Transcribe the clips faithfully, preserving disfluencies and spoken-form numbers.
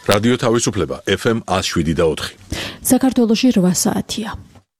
რადიო თავისუფლება ეფ ემ one oh seven და four. საქართველოში რვა საათია.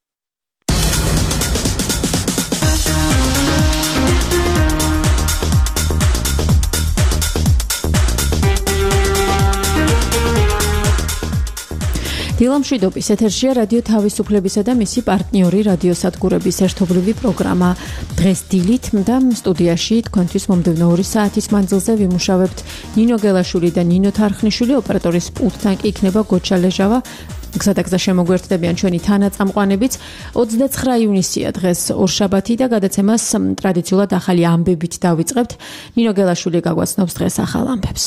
დილამშვიდობის ეთერშია რადიო თავისუფლებისა და მისი პარტნიორი რადიოსადგურების ერთობლივი პროგრამა. დღეს დილით და სტუდიაში თქვენთვის მომდევნო ორი საათის მანძილზე ვიმუშავებთ ნინო გელაშვილი და ნინო თარხნიშვილი, ოპერატორის პულტთან კი იქნება გოჩა ლეჟავა. გზადაგზა შემოგვერთდებიან ჩვენი თანაწამყვანებიც. ოცდაცხრა ივნისია დღეს ორშაბათი და გადაცემას ტრადიციულად ახალი ამბებით დავიწყებთ. ნინო გელაშვილი გაგვაცნობს დღეს ახალ ამბებს.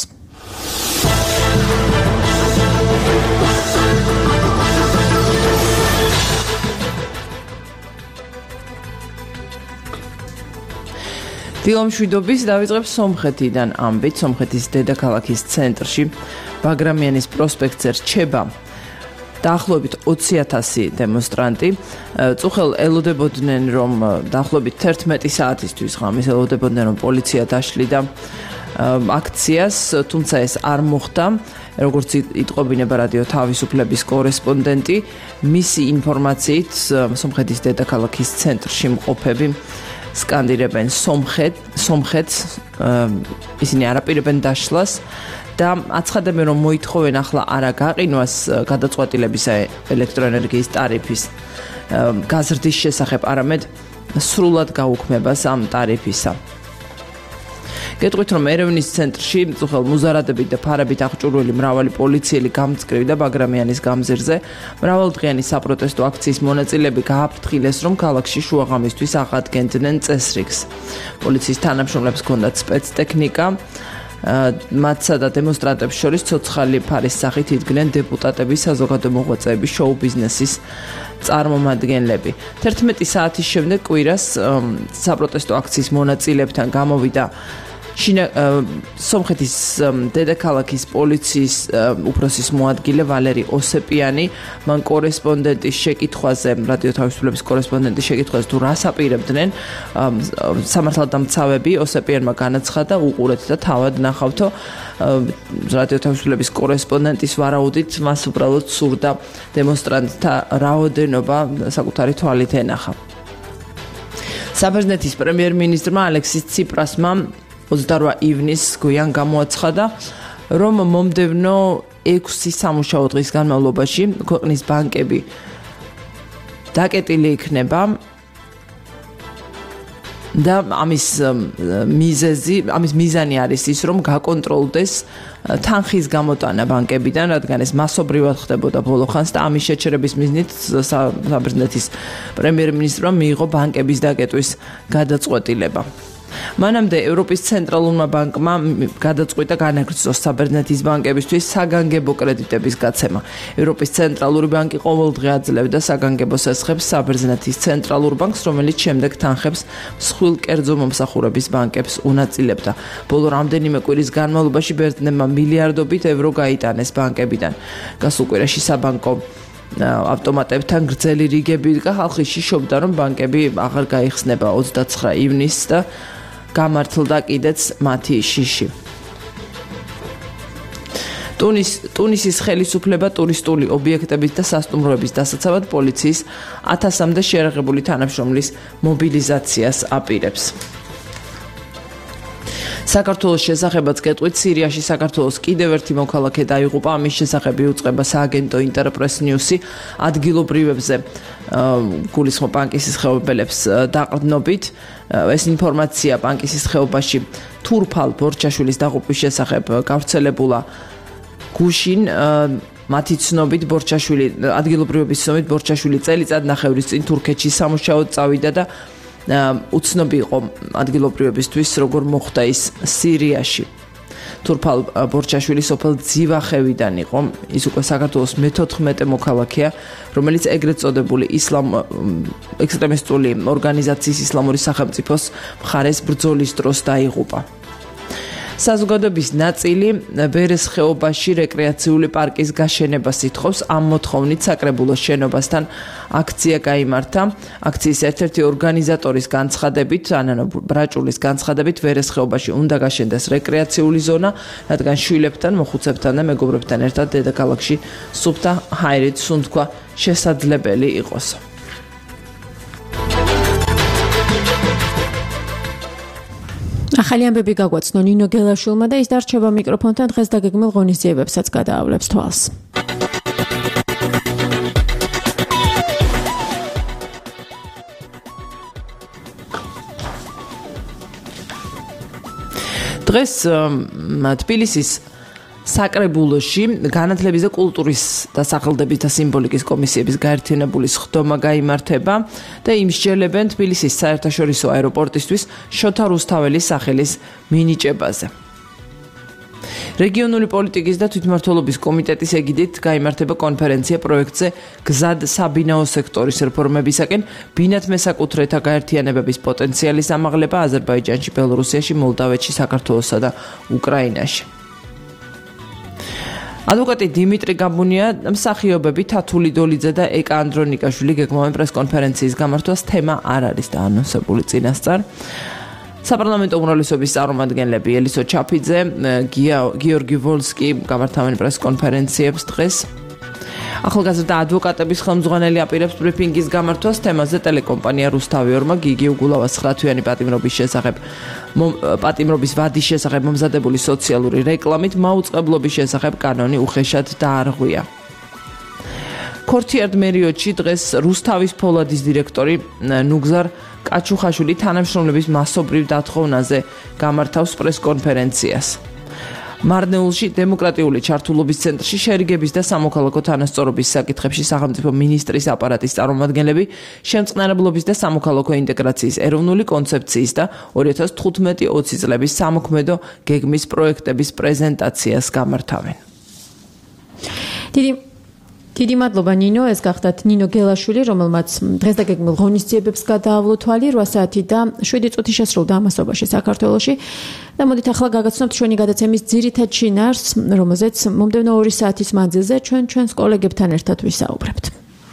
დილამშვიდობის დავიწყებ სომხეთიდან ამბით. სომხეთის დედაქალაქის ცენტრში ბაგრამიანის პროსპექტზე რჩება დაახლოებით ოცი ათასი დემონსტრანტი. წუხელ ელოდებოდნენ, რომ დაახლოებით თერთმეტი საათისთვის ღამის ელოდებოდნენ, რომ პოლიცია დაშლიდა აქციას, თუმცა ეს არ მოხდა. როგორც იტყობინება რადიო თავისუფლების კორესპონდენტი, მისი ინფორმაციით სომხეთის დედაქალაქის ცენტრში მყოფები სკანდირებენ სომხეთ, სომხეთს, ისინი არაპირებენ დაშლას და აცხადებენ, რომ მოითხოვენ ახლა არა გაყინვას გადაწყვეტილებისა ელექტროენერგიის ტარიფის გაზრდის შესახებ, არამედ სრულად გაუქმებას ამ ტარიფისა. გეტყვით, რომ ერევნის ცენტრში წუხელ მუზარადებით და ფარებით აღჭურვილი მრავალი პოლიციელი გამწკრივდა ბაგრამიანის გამზირზე. მრავალდღიანი საპროტესტო აქციის მონაწილეები გააფრთხილეს, რომ ქალაქში შუაღამისთვის აღადგენდნენ წესრიგს. პოლიციის თანამშრომლებს ჰქონდათ სპეცტექნიკა, მათსა და დემონსტრანტებს შორის ცოცხალი ფარის სახით იდგნენ დეპუტატები, საზოგადო მოღვაწეები, შოუ ბიზნესის წარმომადგენლები. თერთმეტი საათის შემდეგ კვირას საპროტესტო აქციის მონაწილეებთან გამოვიდა სომხეთის დედაქალაქის პოლიციის უფროსის მოადგილე ვალერი ოსეპიანი. მან კორესპონდენტის შეკითხვაზე, რადიო თავისუფლების კორესპონდენტის შეკითხვაზე თუ რას აპირებდნენ სამართალდამცავები, ოსეპიანმა განაცხადა, უყურეთ და თავად ნახავთო. რადიო თავისუფლების კორესპონდენტის ვარაუდით, მას უბრალოდ სურდა დემონსტრანტთა რაოდენობა საკუთარი თვალით ენახა. საბერძნეთის პრემიერ-მინისტრმა ალექსის ციპრასმა ოცდარვა ივნისს გვიან გამოაცხადა, რომ მომდევნო ექვსი სამუშაო დღის განმავლობაში ქვეყნის ბანკები დაკეტილი იქნება და ამის მიზეზი, ამის მიზანი არის ის, რომ გაკონტროლდეს თანხის გამოტანა ბანკებიდან, რადგან ეს მასობრივად ხდებოდა ბოლო ხანს და ამის შეჩერების მიზნით საბერძნეთის პრემიერ-მინისტრმა მიიღო ბანკების დაკეტვის გადაწყვეტილება. მანამდე ევროპის ცენტრალურმა ბანკმა გადაწყვიტა განაგრძოს საბერძნეთის ბანკებისთვის საგანგებო კრედიტების გაცემა. ევროპის ცენტრალური ბანკი ყოველდღე აძლევდა საგანგებო სესხებს საბერძნეთის ცენტრალურ ბანკს, რომელიც შემდეგ თანხებს მსხვილ კერძო მომსახურების ბანკებს უნაწილებდა. ბოლო რამდენიმე კვირის განმავლობაში ბერძნებმა მილიარდობით ევრო გაიტანეს ბანკებიდან. გასულ კვირაში საბანკო ავტომატებთან გრძელი რიგები იდგა. ხალხი შიშობდა, რომ ბანკები აღარ გაიხსნება ოცდაცხრა ივნისს და გამართლდა კიდეც მათი შიში. ტუნის ტუნისის ხელისუფლება ტურისტული ობიექტების და სასტუმროების დასაცავად პოლიციის ათასამდე შეერაღებული თანამშრომლის მობილიზაციას აპირებს. საქართველოს შესახებაც გეტყვით, სირიაში საქართველოს კიდევ ერთი მოქალაქე დაიღუპა. ამის შესახებ იუწყება სააგენტო ინტერპრეს ნიუსი. ადგილობრივებზე გულისხმობ ბანკისის ხეობელებს დაყრდნობით. ეს ინფორმაცია ბანკისის ხეობაში თურფალ ბორჩაშვილის დაღუპვის შესახებ გავრცელებულა გუშინ. მათი ცნობით ბორჩაშვილი, ადგილობრივების ცნობით ბორჩაშვილი წელიწად ნახევრის წინ თურქეთში სამუშაოდ წავიდა და უცნობი იყო ადგილობრივებისთვის, როგორ მოხდა ის სირიაში. თურფალ ბორჩაშვილი სოფელ ძივახევიდან იყო. ის უკვე საქართველოს მეთოთხმეტე მოქალაქეა, რომელიც ეგრეთ წოდებული ისლამ ექსტრემისტული ორგანიზაციის ისლამური სახელმწიფოს მხარეს ბრძოლის დროს დაიღუპა. საზოგადოების ნაწილი ვერეს ხეობაში რეკრეაციული პარკის გაშენებას ითხოვს. ამ მოთხოვნით საკრებულოს შენობასთან აქცია გაიმართა. აქციის ერთ-ერთი ორგანიზატორის განცხადებით, ანანო ბრაჭულის განცხადებით, ვერეს ხეობაში უნდა გაშენდეს რეკრეაციული ზონა, რადგან შვილებთან, მოხუცებთან და მეგობრებთან ერთად დედაქალაქში სუფთა ჰაერით სუნთქვა შესაძლებელი იყოს. ახალი ამბები გაგვაცნო ნინო გელაშვილმა და ის დარჩება მიკროფონთან დღეს დაგეგმილ ღონისძიებებსაც გადაავლებს თვალს. დღეს თბილისის საკრებულოში განათლების და კულტურის და სახელდების და სიმბოლიკის კომისიების გაერთიანებული სხდომა გაიმართება და იმსჯელებენ თბილისის საერთაშორისო აეროპორტისთვის შოთა რუსთაველის სახელის მინიჭებაზე. რეგიონული პოლიტიკის და თვითმმართველობის კომიტეტის ეგიდით გაიმართება კონფერენცია პროექტზე გზად საბინაო სექტორის რეფორმებისაკენ ბინათ მესაკუთრეთა გაერთიანებების პოტენციალის ამაღლება აზერბაიჯანში, ბელორუსიაში, მოლდავეთში, საქართველოსსა და უკრაინაში. ადვოკატი დიმიტრი გაბუნია, მსახიობები თათული დოლიძე და ეკა ანდრონიკაშვილი გეგმავენ პრესკონფერენციის გამართვას, თემა არ არის დაანონსებული წინასწარ. საპარლამენტო უმრავლესობის წარმომადგენლები ელისო ჩაფიძე, გიორგი ვოლსკი გამართავენ პრესკონფერენციებს დღეს. ახალგაზრდა ადვოკატების ხელმძღვანელი აპირებს ბრიფინგის გამართვას თემაზე ტელეკომპანია რუსთავი ორმა გიგი უგულავას ცხრათვიანი პატიმრობის შესახებ პატიმრობის ვადის შესახებ მომზადებული სოციალური რეკლამით მაუწყებლობის შესახებ კანონი უხეშად დაარღვია. ქორთიარდ მერიოდში დღეს რუსთავის ფოლადის დირექტორი ნუგზარ კაჩუხაშვილი თანამშრომლების მასობრივ დათხოვნაზე გამართავს პრესკონფერენციას. მარნეულში დემოკრატიული ჩართულობის ცენტრში შერიგების და სამოქალაქო თანასწორობის საკითხებში სახელმწიფო მინისტრის აპარატის წარმომადგენლები შემწყნარებლობის და სამოქალაქო ინტეგრაციის ეროვნული კონცეფციის და ორი ათას თხუთმეტი ოცი წლების სამოქმედო გეგმის პროექტების პრეზენტაციას გამართავენ. დიდი დიდი მადლობა ნინო, ეს გახდათ ნინო გელაშვილი, რომელმაც დღეს დაგეგმილ ღონისძიებებს გადაავლო თვალი რვა საათი და შვიდი წუთი შესრულდა ამასობაში საქართველოში. და მოდით ახლა გაგაცნობთ ჩვენი გადაცემის ძირითად შინაარსს, რომელზეც მომდევნო ორი საათის მანძილზე ჩვენ ჩვენს კოლეგებთან ერთად ვისაუბრებთ.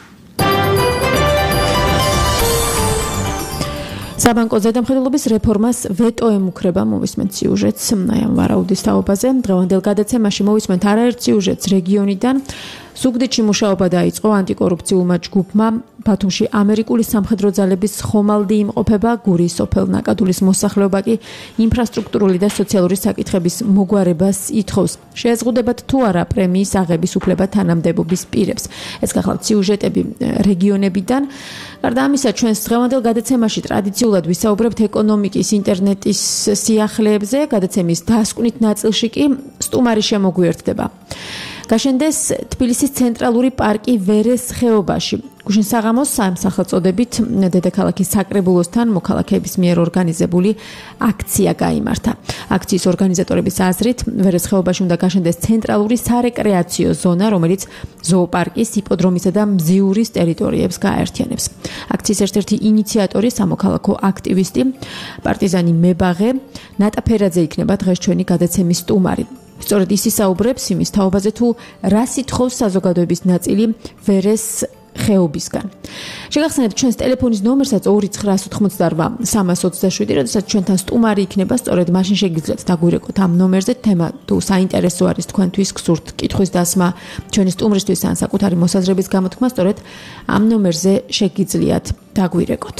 საბანკო ზედამხედველობის რეფორმას ვეტო ემუქრება, მოვისმენთ სიუჟეტს აი ამ ვარაუდის თაობაზე. დღევანდელ გადაცემაში მოვისმენთ არაერთ სიუჟეტს რეგიონიდან. ზუგდიდში მუშაობა დაიწყო ანტიკორუფციულმა ჯგუფმა, ბათუმში ამერიკული სამხედრო ძალების ხომალდი იმყოფება, გურიის სოფელ ნაკადულის მოსახლეობა კი ინფრასტრუქტურული და სოციალური საკითხების მოგვარებას ითხოვს. შეეზღუდებათ თუ არა პრემიის აღების უფლება თანამდებობის პირებს. ეს გახლავთ სიუჟეტები რეგიონებიდან. გარდა ამისა, ჩვენს დღევანდელ გადაცემაში ტრადიციულად ვისაუბრებთ ეკონომიკის, ინტერნეტის სიახლეებზე, გადაცემის დასკვნით ნაწილში კი სტუმარი შემოგვიერთდება. გაშენდეს თბილისის ცენტრალური პარკი ვერეს ხეობაში. გუშინ საღამოს სახელწოდებით დედაქალაქის საკრებულოსთან მოქალაქეების მიერ ორგანიზებული აქცია გაიმართა. აქციის ორგანიზატორების აზრით, ვერეს ხეობაში უნდა გაშენდეს ცენტრალური სარეკრეაციო ზონა, რომელიც ზოოპარკის, იპოდრომისა და მზიურის ტერიტორიებს გააერთიანებს. აქციის ერთ-ერთი ინიციატორი, სამოქალაქო აქტივისტი, პარტიზანი მებაღე ნატა ფერაძე იქნება დღეს ჩვენი გადაცემის სტუმარი. სწორედ ის ისაუბრებს იმის თაობაზე, თუ რას ითხოვს საზოგადოების ნაწილი ვერეს ხეობისგან. შეგახსენებთ ჩვენს ტელეფონის ნომერსაც ორი ცხრა ოთხმოცდარვა სამას ოცდაშვიდი, როდესაც ჩვენთან სტუმარი იქნება, სწორედ მაშინ შეგიძლიათ დაგვირეკოთ ამ ნომერზე თემა თუ საინტერესო არის თქვენთვის, გსურთ კითხვის დასმა ჩვენი სტუმრისთვის ან საკუთარი მოსაზრების გამოთქმა, სწორედ ამ ნომერზე შეგიძლიათ დაგვირეკოთ.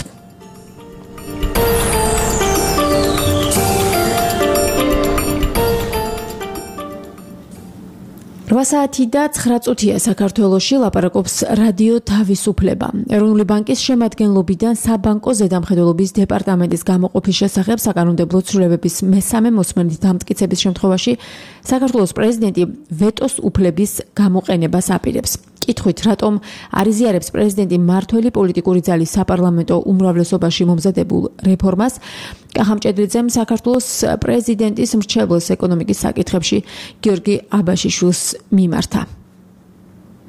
რვა საათი და ცხრა წუთია საქართველოში, ლაპარაკობს რადიო თავისუფლება. ეროვნული ბანკის შემადგენლობიდან საბანკო ზედამხედველობის დეპარტამენტის გამოყოფის შესახებ საკანონმდებლო ცვლილებების მესამე მოსმენით დამტკიცების შემთხვევაში საქართველოს პრეზიდენტი ვეტოს უფლების გამოყენებას აპირებს. კითხვით, რატომ არ იზიარებს პრეზიდენტი მმართველი პოლიტიკური ძალის საპარლამენტო უმრავლესობაში მომზადებულ რეფორმას, კახა მჭედრიძემ საქართველოს პრეზიდენტის მრჩეველს ეკონომიკის საკითხებში გიორგი აბაშიშვილს მიმართა.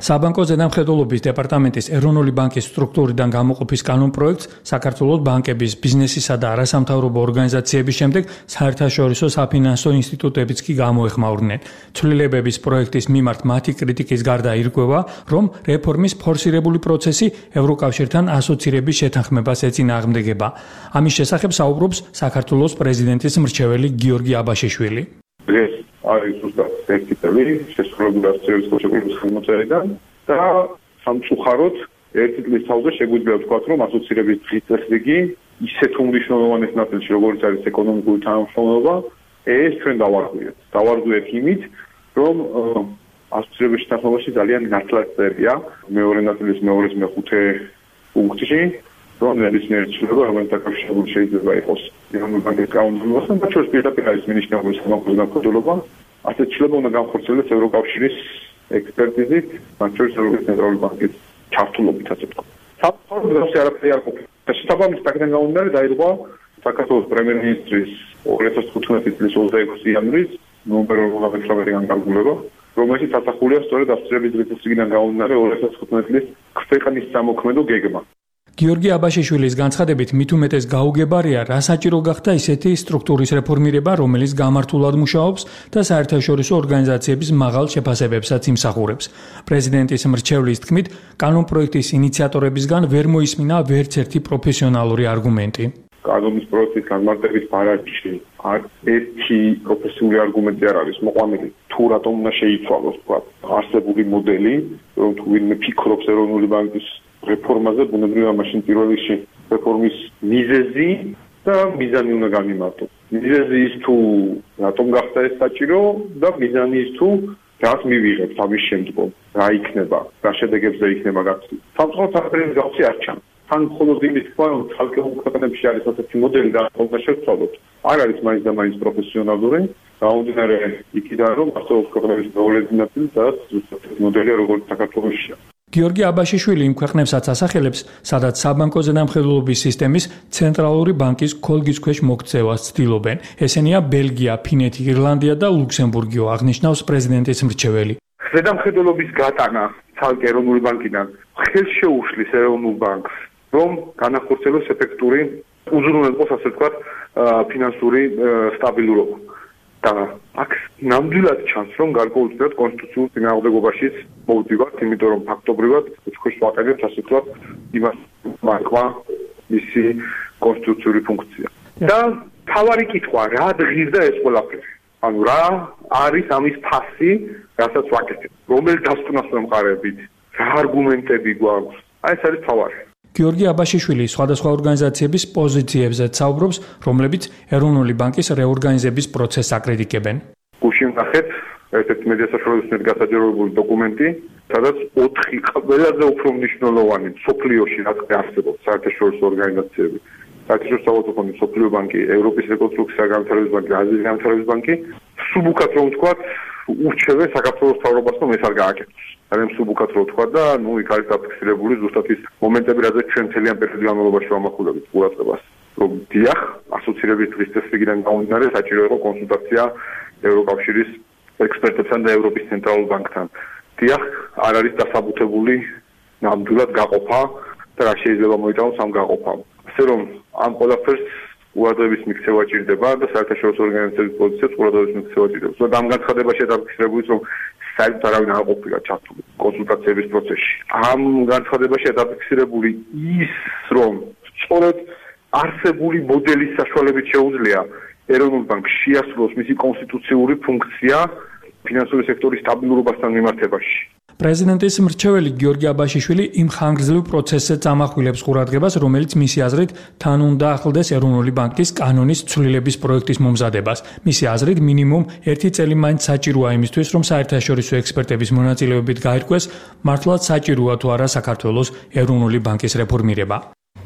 საბანკო ზედამხედველობის დეპარტამენტის ეროვნული ბანკის სტრუქტურიდან გამოყოფის კანონპროექტს საქართველოს ბანკების, ბიზნესისა და არასამთავრობო ორგანიზაციების შემდეგ საერთაშორისო საფინანსო ინსტიტუტებიც კი გამოეხმაურნენ. ცვლილებების პროექტის მიმართ მათი კრიტიკის გარდა ირკვევა, რომ რეფორმის ფორსირებული პროცესი ევროკავშირთან ასოცირების შეთანხმებას ეწინააღმდეგება. ამის შესახებ საუბრობს საქართველოს პრეზიდენტის მრჩეველი გიორგი აბაშიშვილი. ეს არის ზუსტად ერთი წელი შესრულებული ასოცირების ხელშეკრულების ხელმოწერიდან და სამწუხაროდ ერთი წლის თავზე შეგვიძლია ვთქვათ, რომ ასოცირების დღის წესრიგი ისეთ უმნიშვნელოვანეს ნაწილში, როგორც არის ეკონომიკური თანამშრომლობა, ეს ჩვენ დავარღვიეთ. დავარღვიეთ იმით, რომ ასოცირების შეთანხმებაში ძალიან ნათლად წერია მეორე ნაწილის მეორის მეხუთე პუნქტში, რომ ნებისმიერი ცვლილება, რომელიც დაკავშირებული შეიძლება იყოს ეროვნული ბანკის კანონმდებლობასთან და ჩვენს პირდაპირ არის მინიშნებული საბანკო ზედამხედველობა, ასეთ ცვლილება უნდა განხორციელდეს ევროკავშირის ექსპერტიზით, მათ შორის ევროპის ცენტრალური ბანკის ჩართულობით, ასე ვთქვათ. საფრთხე არაფერი არ ყოფილა. შესაბამისად, აქედან გამომდინარე დაირღვა საქართველოს პრემიერ-მინისტრის ორი ათას თხუთმეტი წლის ოცდაექვსი იანვრის ნომერ ორმოცდამეცხრამეტი განკარგულება, რომელიც ასახულია სწორედ ასოცირების დღის წესრიგიდან გამომდინარე ორი ათას თხუთმეტი წლის ქვეყნის სამოქმედო გეგმა. გიორგი აბაშიშვილის განცხადებით მით უმეტეს გაუგებარია, რა საჭირო გახდა ისეთი სტრუქტურის რეფორმირება, რომელიც გამართულად მუშაობს და საერთაშორისო ორგანიზაციების მაღალ შეფასებებსაც იმსახურებს. პრეზიდენტის მრჩევლის თქმით, კანონპროექტის ინიციატორებისგან ვერ მოისმინა ვერც ერთი პროფესიონალური არგუმენტი. კანონის პროექტის განმარტების ბარათში არც ერთი პროფესიული არგუმენტი არ არის მოყვანილი. თუ რატომ უნდა შეიცვალოს, ვთქვათ, არსებული მოდელი, რომ თუ ვინმე ფიქრობს ეროვნული ბანკის რეფორმაზე, ბუნებრივია მაშინ პირველ რიგში რეფორმის მიზეზი და მიზანი უნდა გამიმართოს. მიზეზი ის თუ რატომ გახდა ეს საჭირო და მიზანი ის თუ რაც მივიღებთ ამის შემდგომ, რა იქნება, რა შედეგებზე იქნება გაცვლილი. სამწუხაროდ საფრთხის გავცი არ ჩანს. თან მხოლოდ იმის თქვა, რომ ცალკეულ ქვეყნებში არის ასეთი მოდელი და უნდა შევცვალოთ. არ არის მაინც და მაინც პროფესიონალური, გამომდინარე იქიდან, რომ არსებობს ქვეყნების მეოლედი ნაწილი და ზუსტად მოდელია როგორც საქართველოსშია. გიორგი აბაშიშვილი იმ ქვეყნებსაც ასახელებს, სადაც საბანკო ზედამხედველობის სისტემის ცენტრალური ბანკის ქოლგის ქვეშ მოქცევას ცდილობენ. ესენია ბელგია, ფინეთი, ირლანდია და ლუქსემბურგიო, აღნიშნავს პრეზიდენტის მრჩეველი. ზედამხედველობის გატანა ცალკე ეროვნული ბანკიდან ხელშეუშლის ეროვნულ ბანკს, რომ განახორციელოს ეფექტური უზრუნველყოს, ასე ვთქვათ, ფინანსური სტაბილურობა. და აქ ნამდვილად ჩანს, რომ გარკვეულწილად კონსტიტუციურ წინააღმდეგობაშიც მოვდივართ, იმიტომ რომ ფაქტობრივად ჩვენ ვაყენებთ, ასე ვთქვათ, იმას ბანკმა მისი კონსტიტუციური ფუნქცია. და თავარი კითხვა, რა დღიზდა ეს ყველაფერი? ანუ რა არის ამის ფასი, რასაც ვაკეთებ? რომელ დასკვნას ვემყარებით? რა არგუმენტები გვაქვს? აი ეს არის თავარი. გიორგი აბაშიშვილი სხვადასხვა ორგანიზაციების პოზიციებზე საუბრობს, რომლებიც ეროვნული ბანკის რეორგანიზების პროცესს აკრიტიკებენ. გუშინ ნახეთ ერთ-ერთი მედია საშუალებისმიერ გასაჯაროებული დოკუმენტი, სადაც ოთხი ყველაზე უფრო მნიშვნელოვანი სოფლიოში რაც არსებობს საერთაშორისო ორგანიზაციები, საერთაშორისო სავალუტო ფონდი, სოფლიო ბანკი, ევროპის რეკონსტრუქცია და განვითარების ბანკი, აზიის განვითარების ბანკი, სუბუქად რომ ვთქვათ, ურჩევენ საქართველოს მთავრობას, რომ ეს არ გააკეთოს. ძალიან სუბუქად რო ვთქვა და ნუ იქ არის დაფიქსირებული ზუსტად ის მომენტები, რაზეც ჩვენ მთლიან პერიოდის განმავლობაში ვამახვილებით ყურადღებას, რომ დიახ, ასოცირების დღის წესრიგიდან გამომდინარე საჭირო იყო კონსულტაცია ევროკავშირის ექსპერტებთან და ევროპის ცენტრალურ ბანკთან. დიახ, არ არის დასაბუთებული ნამდვილად გაყოფა და რა შეიძლება მოიტანოს ამ გაყოფამ. ასე რომ ამ ყველაფერს ყურადღების მიქცევა ჭირდება და საერთაშორისო ორგანიზაციების პოზიციებს ყურადღების მიქცევა ჭირდება. და ამ განცხადებაში დაფიქსირებული რომ საერთოდ არავინ არ ყოფილა ჩართული კონსულტაციების პროცესში. ამ განცხადებაში დაფიქსირებული ის, რომ სწორედ არსებული მოდელის საშუალებით შეუძლია ეროვნულ ბანკს შეასრულოს მისი კონსტიტუციური ფუნქცია ფინანსური სექტორის სტაბილურობასთან მიმართებაში. პრეზიდენტის მრჩეველი გიორგი აბაშიშვილი იმ ხანგრძლივ პროცესზე წამახვილებს ყურადღებას, რომელიც მისი აზრით თან უნდა ახლდეს ეროვნული ბანკის კანონის ცვლილების პროექტის მომზადებას. მისი აზრით მინიმუმ ერთი წელი მაინც საჭიროა იმისთვის, რომ საერთაშორისო ექსპერტების მონაწილეობით გაირკვეს, მართლაც საჭიროა თუ არა საქართველოს ეროვნული ბანკის რეფორმირება.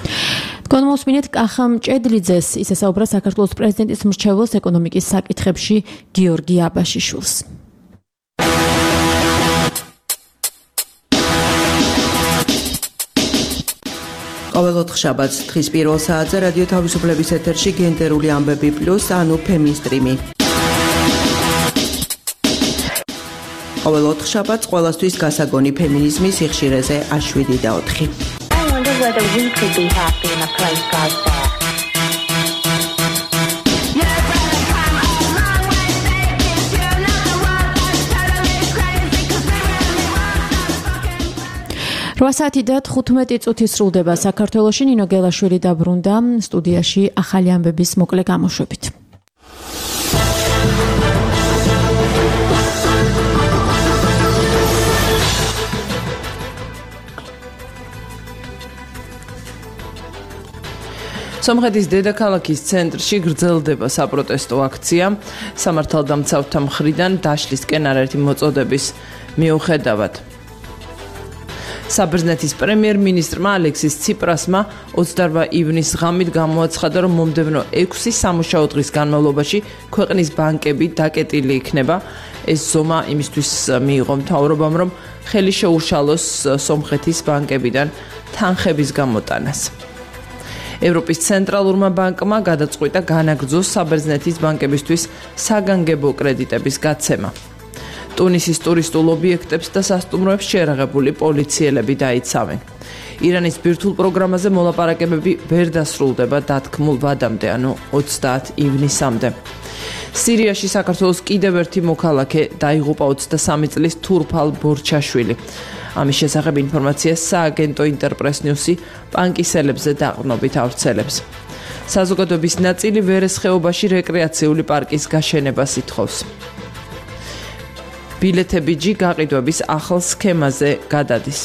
თქვენ მოსმინეთ კახამ ჭედლიძეს, ის ესაუბრა საქართველოს პრეზიდენტის მრჩეველს ეკონომიკის საკითხებში გიორგი აბაშიშვილს. ყოველ ოთხშაბათს დღის პირველ საათზე რადიო თავისუფლების ეთერში გენდერული ამბები პლუს, ანუ ფემინსტრიმი. ყოველ ოთხშაბათს ყველასთვის გასაგონი ფემინიზმის სიხშირეზე შვიდი და ოთხი. რვა საათი და თხუთმეტი წუთი სრულდება საქართველოში. ნინო გელაშვილი დაბრუნდა სტუდიაში ახალი ამბების მოკლე გამოშვებით. სომხეთის დედაქალაქის ცენტრში გრძელდება საპროტესტო აქცია სამართალდამცავთა მხრიდან დაშლისკენ არაერთი მოწოდების მიუხედავად. საბერძნეთის პრემიერ-მინისტრმა ალექსის ციპრასმა ოცდაორმა ივნის ღამით გამოაცხადა, რომ მომდევნო ექვსი სამუშაო დღის განმავლობაში ქვეყნის ბანკები დაკეტილი იქნება. ეს ზომა იმისთვის მიიღო მთავრობამ, რომ ხელი შეუშალოს სომხეთის ბანკებიდან თანხების გამოტანას. ევროპის ცენტრალურმა ბანკმა გადაწყვიტა განაგრძოს საბერძნეთის ბანკებისთვის საგანგებო კრედიტების გაცემა. ტუნისის ტურისტულ ობიექტებს და სასტუმროებს შეერაღებული პოლიციელები დაიცავენ. ირანის ბირთვულ პროგრამაზე მოლაპარაკებები ვერ დასრულდება დათქმულ ვადამდე, ანუ ოცდაათ ივნისამდე. სირიაში საქართველოს კიდევ ერთი მოქალაქე დაიღუპა ოცდასამი წლის თურფალ ბორჩაშვილი. ამის შესახებ ინფორმაციას სააგენტო ინტერპრეს ნიუსი პანკისელებზე დაყრდნობით ავრცელებს. საზოგადოების ნაწილი ვერეს ხეობაში რეკრეაციული პარკის გაშენებას ითხოვს. ბილეთები ჯი გაყიდვების ახალ სქემაზე გადადის.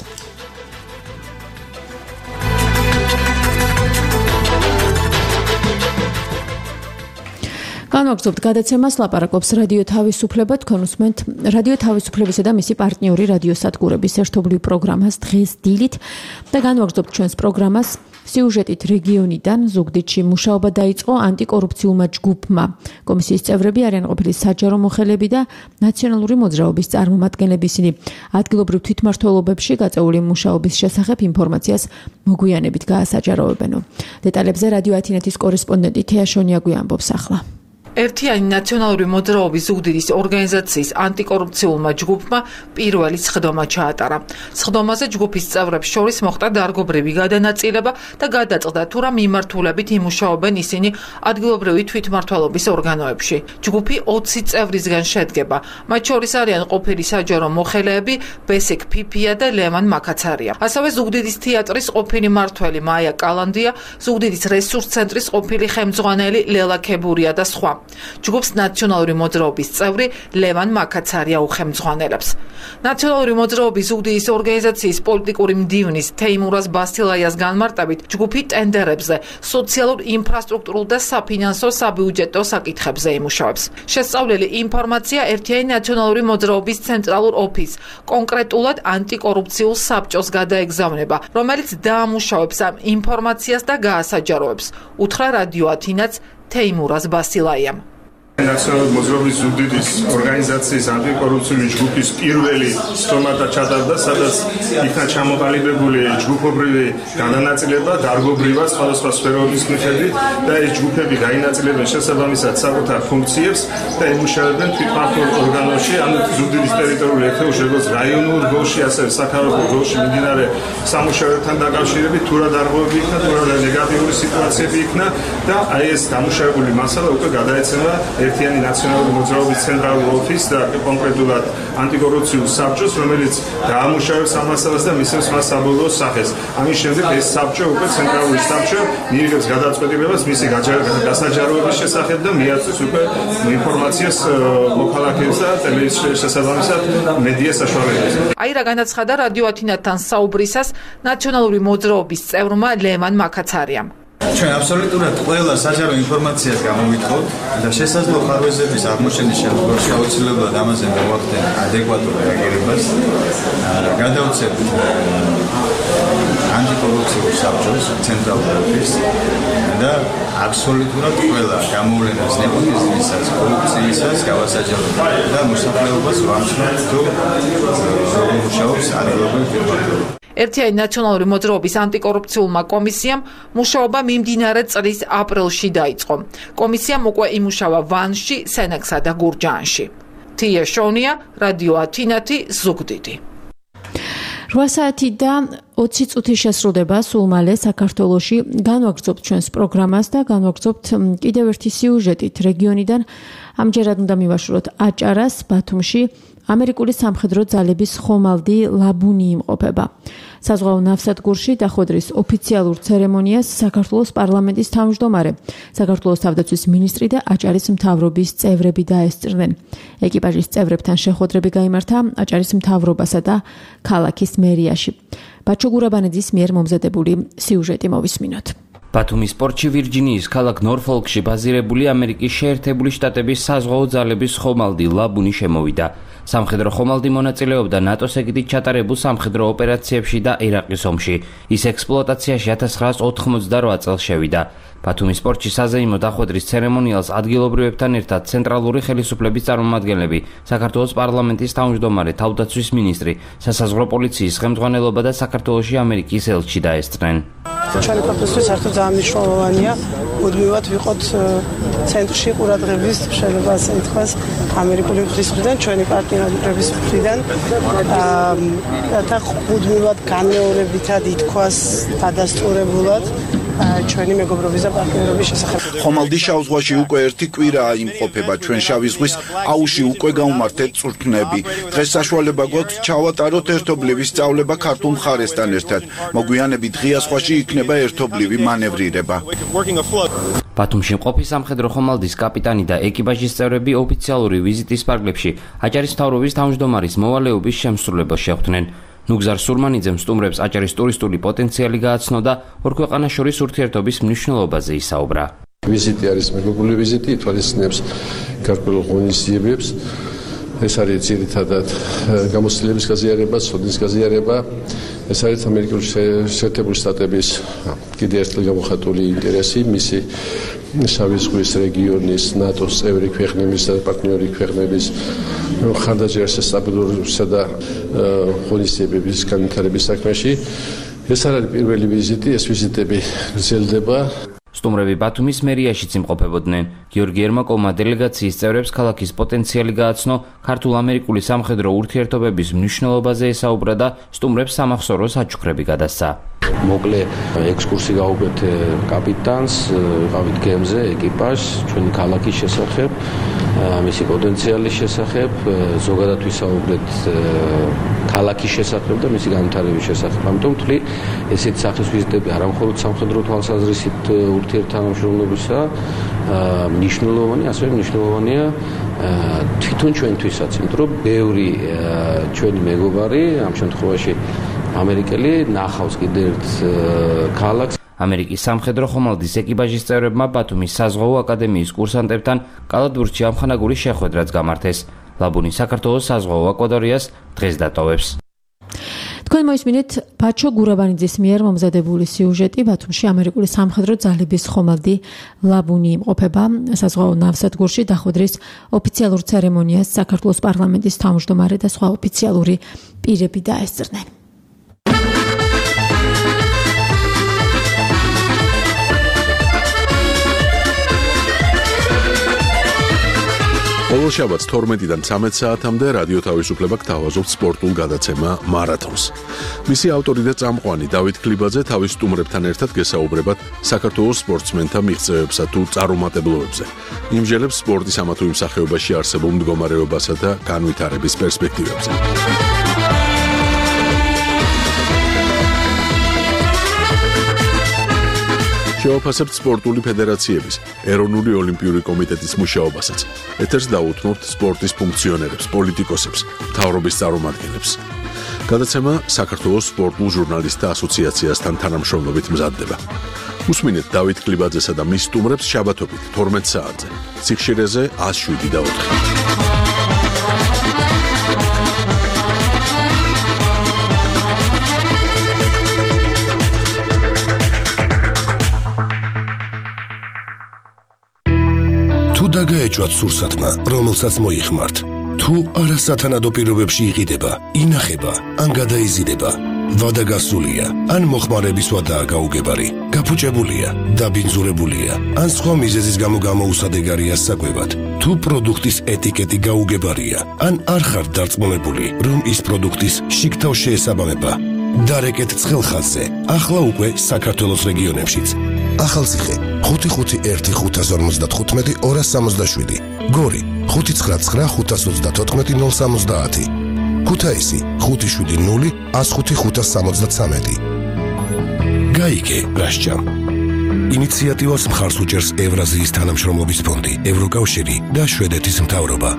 განვაგრძობთ გადაცემას, ლაპარაკობს რადიო თავისუფლება. თქვენ უსმენთ რადიო თავისუფლებისა და მისი პარტნიორი რადიო სადგურების ერთობლივ პროგრამას დღეს დილით და განვაგრძობთ ჩვენს პროგრამას სიუჟეტით რეგიონიდან. ზუგდიდში მუშაობა დაიწყო ანტიკორუფციულმა ჯგუფმა. კომისიის წევრები არიან ყოფილი საჯარო მოხელეები და ნაციონალური მოძრაობის წარმომადგენლები. ისინი ადგილობრივ თვითმმართველობებში გაწეული მუშაობის შესახებ ინფორმაციას მოგვიანებით გაასაჯაროებენ. დეტალებზე რადიო ათინეთის კორესპონდენტი თეა შონიაგვი ამბობს ახლა. ერთიანი ნაციონალური მოძრაობის ზუგდიდის ორგანიზაციის ანტიკორუფციულმა ჯგუფმა პირველი სხდომა ჩაატარა. სხდომაზე ჯგუფის წევრებს შორის მოხდა დარგობრივი გადანაწილება და გადაწყდა თუ რა მიმართულებით იმუშაობენ ისინი ადგილობრივი თვითმმართველობის ორგანოებში. ჯგუფი ოცი წევრისგან შედგება. მათ შორის არიან ყოფილი საჯარო მოხელეები ბესიკ ფიფია და ლევან მაკაცარია. ასევე ზუგდიდის თეატრის ყოფილი მმართველი მაია კალანდია, ზუგდიდის რესურს ცენტრის ყოფილი ხელმძღვანელი ლელა ქებურია და სხვა. ჯგუფს ნაციონალური მოძრაობის წევრი ლევან მაკაცარია უხელმძღვანელებს. ნაციონალური მოძრაობის ზუგდიდის ორგანიზაციის პოლიტიკური მდივნის თეიმურაზ ბასილაიას განმარტებით, ჯგუფი ტენდერებზე, სოციალურ ინფრასტრუქტურულ და საფინანსო საბიუჯეტო საკითხებზე იმუშავებს. შესწავლილი ინფორმაცია ერთიანი ნაციონალური მოძრაობის ცენტრალურ ოფისს, კონკრეტულად ანტიკორუფციულ საბჭოს გადაეგზავნება, რომელიც დაამუშავებს ამ ინფორმაციას და გაასაჯაროებს. უთხრა რადიო ათინაც თეიმურაზ ბასილაიამ. ნაციონალური მოძრაობის ზუგდიდის ორგანიზაციის ანტიკორუფციული ჯგუფის პირველი სხდომა ჩატარდა, სადაც იქნა ჩამოყალიბებული ჯგუფობრივი განანაწილება, დარგობრივად სხვადასხვა სფეროების მიხედვით და ეს ჯგუფები გაინაწილებენ შესაბამისად საკუთარ ფუნქციებს და ემუშავებენ თვითმმართველ ორგანოში, ანუ ზუგდიდის ტერიტორიული ეთეულში, როგორც რაიონულ რგოლში, ასევე საქალაქო რგოლში მიმდინარე სამუშაოებთან დაკავშირებით, თუ რა დარღვევები იქნა, თუ რა ნეგატიური სიტუაციები იქნა და აი ეს დამუშავებული მასალა უკვე გადაეცემა ერთიანი ნაციონალური მოძრაობის ცენტრალურ ოფისს და კონკრეტულად ანტიკორუფციულ საბჭოს, რომელიც დაამუშავებს ამ მასალას და მისცემს მას საბოლოო სახეს. ამის შემდეგ ეს საბჭო უკვე ცენტრალური საბჭო მიიღებს გადაწყვეტილებას მისი გასაჯაროების შესახებ და მიაწვის უკვე ინფორმაციას მოქალაქეებს და ტელევიზიის შესაბამისად მედია საშუალებებზე. აი რა განაცხადა რადიო ათინათთან საუბრისას ნაციონალური მოძრაობის წევრმა ლევან მაკაცარიამ. ჩვენ აბსოლუტურად ყველა საჯარო ინფორმაციას გამოვიტყოთ და შესაძლო ხარვეზების აღმოჩენის შემდგომში აუცილებლად ამაზე მოვახდენ ადეკვატურ რეაგირებას. გადავცემთ ანტიკორუფციულ საბჭოს ცენტრალურ ოფისს და აბსოლუტურად ყველა გამოვლენას ნეპოტიზმისას, კორუფციისას გავასაჯაროთ და მოსახლეობას ვამჩნევთ თუ როგორ მუშაობს ადგილობრივი თვითმმართველობა. ერთიანი ნაციონალური მოძრაობის ანტიკორუფციულმა კომისიამ მუშაობა მიმდინარე წლის აპრილში დაიწყო. კომისიამ უკვე იმუშავა ვანში, სენაკსა და გურჯაანში. თია შონია, რადიო ათინათი, ზუგდიდი. რვა საათი და ოცი წუთი შესრულდება სულ მალე საქართველოში. განვაგრძობთ ჩვენს პროგრამას და განვაგრძობთ კიდევ ერთი სიუჟეტით რეგიონიდან. ამჯერად უნდა მივაშუროთ აჭარას. ბათუმში ამერიკული სამხედრო ძალების ხომალდი ლაბუნი იმყოფება. საზღვაო ნავსადგურში დახვედრის ოფიციალურ ცერემონიას საქართველოს პარლამენტის თავმჯდომარე, საქართველოს თავდაცვის მინისტრი და აჭარის მთავრობის წევრები დაესწრნენ. ეკიპაჟის წევრებთან შეხვედრები გაიმართა აჭარის მთავრობასა და ქალაქის მერიაში. ბაჩო გურაბანიძის მიერ მომზადებული სიუჟეტი მოვისმინოთ. ბათუმის პორტში ვირჯინიის ქალაქ ნორფოლკში ბაზირებული ამერიკის შეერთებული შტატების საზღვაო ძალების ხომალდი ლაბუნი შემოვიდა. სამხედრო ხომალდი მონაწილეობდა ნატოს ეგიდით ჩატარებულ სამხედრო ოპერაციებში და ერაყის ომში. ის ექსპლუატაციაში ათას ცხრაას ოთხმოცდარვა წელს შევიდა. ბათუმის პორტში საზეიმო დახვედრის ცერემონიალს ადგილობრივებთან ერთად ცენტრალური ხელისუფლების წარმომადგენლები, საქართველოს პარლამენტის თავმჯდომარე, თავდაცვის მინისტრი, სასაზღვრო პოლიციის ხელმძღვანელობა და საქართველოში ამერიკის ელჩი დაესწრნენ. ჩვენი ქვეყნისთვის საერთოდ ძალიან მნიშვნელოვანია მუდმივად ვიყოთ ცენტრში ყურადღების, შეიძლება ასე ითქვას, ამერიკული მხრის მხრიდან, ჩვენი პარტნიორების მხრიდან და მუდმივად განმეორებითად ითქვას დადასტურებულად ჩვენი მეგობრობის და პარტნიორობის შესახებ. ხომალდი შავ ზღვაში უკვე ერთი კვირაა იმყოფება. ჩვენ შავი ზღვის აუში უკვე გაუმართეთ წვრთნები. დღეს საშუალება გვაქვს ჩავატაროთ ერთობლივი სწავლება ქართულ მხარესთან ერთად. მოგვიანებით ღია ზღვაში იქნება ერთობლივი მანევრირება. ბათუმში მყოფი სამხედრო ხომალდის კაპიტანი და ეკიპაჟის წევრები ოფიციალური ვიზიტის პარკლებში აჭარის მთავრობის თავმჯდომარის მოვალეობის შემსრულებელს შეხვდნენ. ნუგზარ სურმანიძემ სტუმრებს აჭარის ტურისტული პოტენციალი გააცნო და ორ ქვეყანას შორის ურთიერთობის მნიშვნელობაზე ისაუბრა. ვიზიტი არის მეგობრული ვიზიტი, ითვალისწინებს გარკვეულ ღონისძიებებს. ეს არის ძირითადად გამოცდილების გაზიარება, სოდის გაზიარება. ეს არის ამერიკული შეერთებული შტატების კიდევ ერთხელ გამოხატული ინტერესი, მისი შავი ზღვის რეგიონის, ნატოს წევრი ქვეყნების და პარტნიორი ქვეყნების ხანდაჯერს სტაბილურობისა და ღონისძიებების განვითარების საქმეში. ეს არის პირველი ვიზიტი, ეს ვიზიტები გრძელდება. სტუმრები ბათუმის მერიაშიც იმყოფებოდნენ. გიორგი ერმაკოვმა დელეგაციის წევრებს ქალაქის პოტენციალი გააცნო, ქართულ-ამერიკული სამხედრო ურთიერთობების მნიშვნელობაზე ესაუბრა და სტუმრებს სამახსოვრო საჩუქრები გადასცა. მოკლე ექსკურსი გაუგებთ კაპიტანს, ვიყავით გემზე, ეკიპაჟს, ჩვენი ქალაქის შესახებ, მისი პოტენციალის შესახებ, ზოგადად ვისაუბრეთ ქალაქის შესახებ და მისი განვითარების შესახებ. ამიტომ ვთვლი, ესეთი სახის ვიზიტები არა მხოლოდ სამხედრო თვალსაზრისით ურთიერთთანამშრომლობისა მნიშვნელოვანი, ასევე მნიშვნელოვანია თვითონ ჩვენთვისაც, იმიტომ რომ ბევრი ჩვენი მეგობარი ამ შემთხვევაში ამერიკელი ნახავს კიდევ ერთ ქალაქს. ამერიკის სამხედრო ხომალდის ეკიპაჟის წევრებმა ბათუმის საზღვაო აკადემიის კურსანტებთან კალათბურთში ამხანაგური შეხვედრაც გამართეს. ლაბუნი საქართველოს საზღვაო აკვატორიას დღეს დატოვებს. თქვენ მოისმინეთ ბაჩო გურაბანიძის მიერ მომზადებული სიუჟეტი. ბათუმში ამერიკული სამხედრო ძალების ხომალდი ლაბუნი იმყოფება. საზღვაო ნავსადგურში დახვედრის ოფიციალურ ცერემონიას საქართველოს პარლამენტის თავმჯდომარე და სხვა ოფიციალური პირები დაესწრნენ. ყოველ შაბათს თორმეტიდან ცამეტ საათამდე რადიო თავისუფლება გთავაზობთ სპორტულ გადაცემა მარათონს. მისი ავტორი და წამყვანი დავით ქლიბაძე თავის სტუმრებთან ერთად გესაუბრებათ საქართველოს სპორტსმენთა მიღწევებსა თუ წარუმატებლობებზე. იმჟელებს სპორტის ამა თუ იმ სახეობაში არსებულ მდგომარეობასა და განვითარების პერსპექტივებზე. შევაფასებთ სპორტული ფედერაციების, ეროვნული ოლიმპიური კომიტეტის მუშაობასაც. ეთერს დაუთმობთ სპორტის ფუნქციონერებს, პოლიტიკოსებს, მთავრობის წარმომადგენლებს. გადაცემა საქართველოს სპორტულ ჟურნალისტთა ასოციაციასთან თანამშრომლობით მზადდება. უსმინეთ დავით ქლიბაძესა და მის სტუმრებს შაბათობით თორმეტ საათზე. სიხშირეზე ათს შვიდი და ოთხი. დაგაეჭვათ სურსათმა, რომელსაც მოიხმართ. თუ არასათანადო პირობებში იყიდება, ინახება, ან გადაიზიდება, ვადა გასულია, ან მოხმარების ვადაა გაუგებარი, გაფუჭებულია, დაბინძურებულია, ან სხვა მიზეზის გამო გამოუსადეგარია საკვებად. თუ პროდუქტის ეტიკეტი გაუგებარია, ან არ ხართ დარწმუნებული, რომ ის პროდუქტის შიგთავ შეესაბამება, დარეკეთ ცხელხაზზე, ახლა უკვე საქართველოს რეგიონებშიც. ახალციხე ხუთი ხუთი ერთი ხუთას ორმოცდათხუთმეტი ორას სამოცდაშვიდი, გორი ხუთი ცხრა ცხრა ხუთას ოცდათოთხმეტი ნულ სამოცდაათი, ქუთაისი ხუთი შვიდი ნული ას ხუთი ხუთას სამოცდაცამეტი. გაიგე გასჯამ. ინიციატივას მხარს უჭერს ევრაზიის თანამშრომლობის ფონდი, ევროკავშირი და შვედეთის მთავრობა.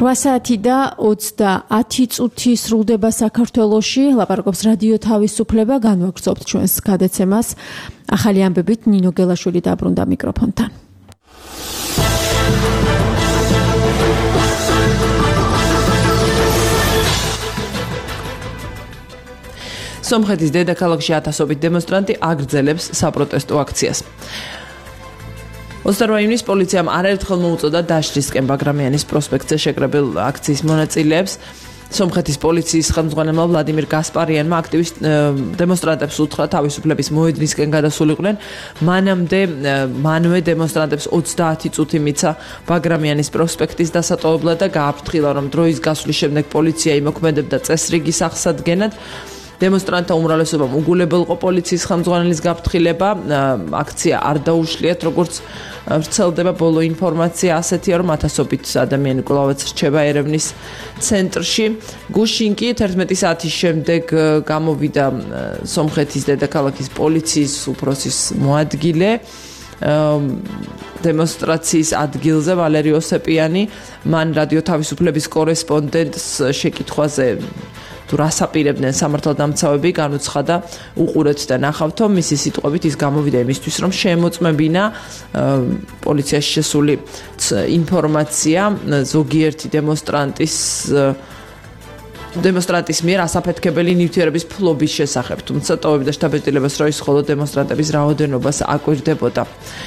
რვა საათი და ოცდაათი წუთი სრულდება საქართველოში. ლაპარაკობს რადიო თავისუფლება, განვაგრძობთ ჩვენს გადაცემას. ახალი ამბებით ნინო გელაშვილი დაბრუნდა მიკროფონთან. სომხეთის დედაქალაქში ათასობით დემონსტრანტი აგრძელებს საპროტესტო აქციას. ოცდაორ ივნისს პოლიციამ არაერთხელ მოუწოდა დაშლისკენ ბაგრამიანის პროსპექტზე შეკრებილ აქციის მონაწილეებს. სომხეთის პოლიციის ხელმძღვანელმა ვლადიმირ გასპარიანმა აქტივისტ დემონსტრანტებს უთხრა თავისუფლების მოედნისკენ გადასულიყვნენ. მანამდე მანვე დემონსტრანტებს ოცდაათი წუთი მიცა ბაგრამიანის პროსპექტის დასატოვებლად და გააფრთხილა, რომ დროის გასვლის შემდეგ პოლიცია იმოქმედებდა წესრიგის აღსადგენად. დემონსტრანტთა უმრავლესობამ უგულებელყო პოლიციის ხელმძღვანელის გაფრთხილება. აქცია არ დაუშლიათ, როგორც ვრცელდება ბოლო ინფორმაცია ასეთია, რომ ათასობით ადამიანი კვლავაც რჩება ერევნის ცენტრში. გუშინ კი თერთმეტი საათის შემდეგ გამოვიდა სომხეთის დედაქალაქის პოლიციის უფროსის მოადგილე დემონსტრაციის ადგილზე ვალერი ოსეპიანი. მან რადიო თავისუფლების კორესპონდენტს შეკითხვაზე თუ რას აპირებდნენ სამართალდამცავები განუცხადა უყურეთ და ნახავთო. მისი სიტყვებით ის გამოვიდა იმისთვის, რომ შეემოწმებინა პოლიციაში შესული ინფორმაცია ზოგიერთი დემონსტრანტის დემონსტრანტის მიერ ასაფეთქებელი ნივთიერების ფლობის შესახებ, თუმცა ტოვებდა შთაბეჭდილებას, რომ ის მხოლოდ დემონსტრანტების რაოდენობას აკვირდებოდა.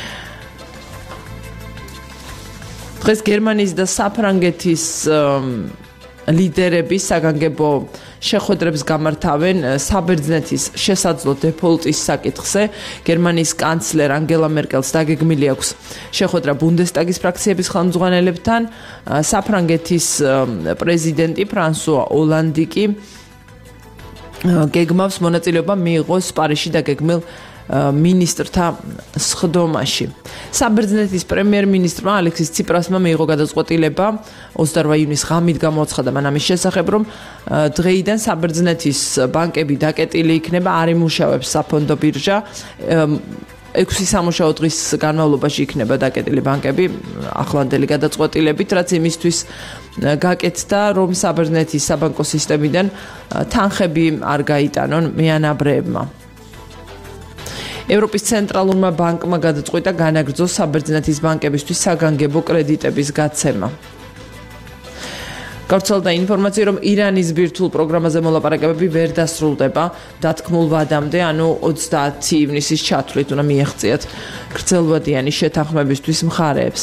დღეს გერმანიის და საფრანგეთის ლიდერები საგანგებო შეხვედრებს გამართავენ საბერძნეთის შესაძლო დეფოლტის საკითხზე. გერმანიის კანცლერ ანგელა მერკელს დაგეგმილი აქვს შეხვედრა ბუნდესტაგის ფრაქციების ხელმძღვანელებთან. საფრანგეთის პრეზიდენტი ფრანსუა ოლანდი კი გეგმავს მონაწილეობა მიიღოს პარიზში დაგეგმილ მინისტრთა სხდომაში. საბერძნეთის პრემიერ-მინისტრმა ალექსის ციპრასმა მიიღო გადაწყვეტილება ოცდაორ ივნისს ღამით გამოაცხადა მან ამის შესახებ, რომ დღეიდან საბერძნეთის ბანკები დაკეტილი იქნება, არ იმუშავებს საფონდო ბირჟა. ექვსი სამუშაო დღის განმავლობაში იქნება დაკეტილი ბანკები ახლანდელი გადაწყვეტილებით, რაც იმისთვის გაკეთდა, რომ საბერძნეთის საბანკო სისტემიდან თანხები არ გაიტანონ მეანაბრეებმა. ევროპის ცენტრალურმა ბანკმა გადაწყვიტა განაგრძოს საბერძნეთის ბანკებისთვის საგანგებო კრედიტების გაცემა. გავრცელდა ინფორმაცია, რომ ირანის ბირთვულ პროგრამაზე მოლაპარაკებები ვერ დასრულდება დათქმულ ვადამდე, ანუ ოცდაათი ივნისის ჩათვლით უნდა მიეღწიათ გრძელვადიანი შეთანხმებისთვის მხარეებს.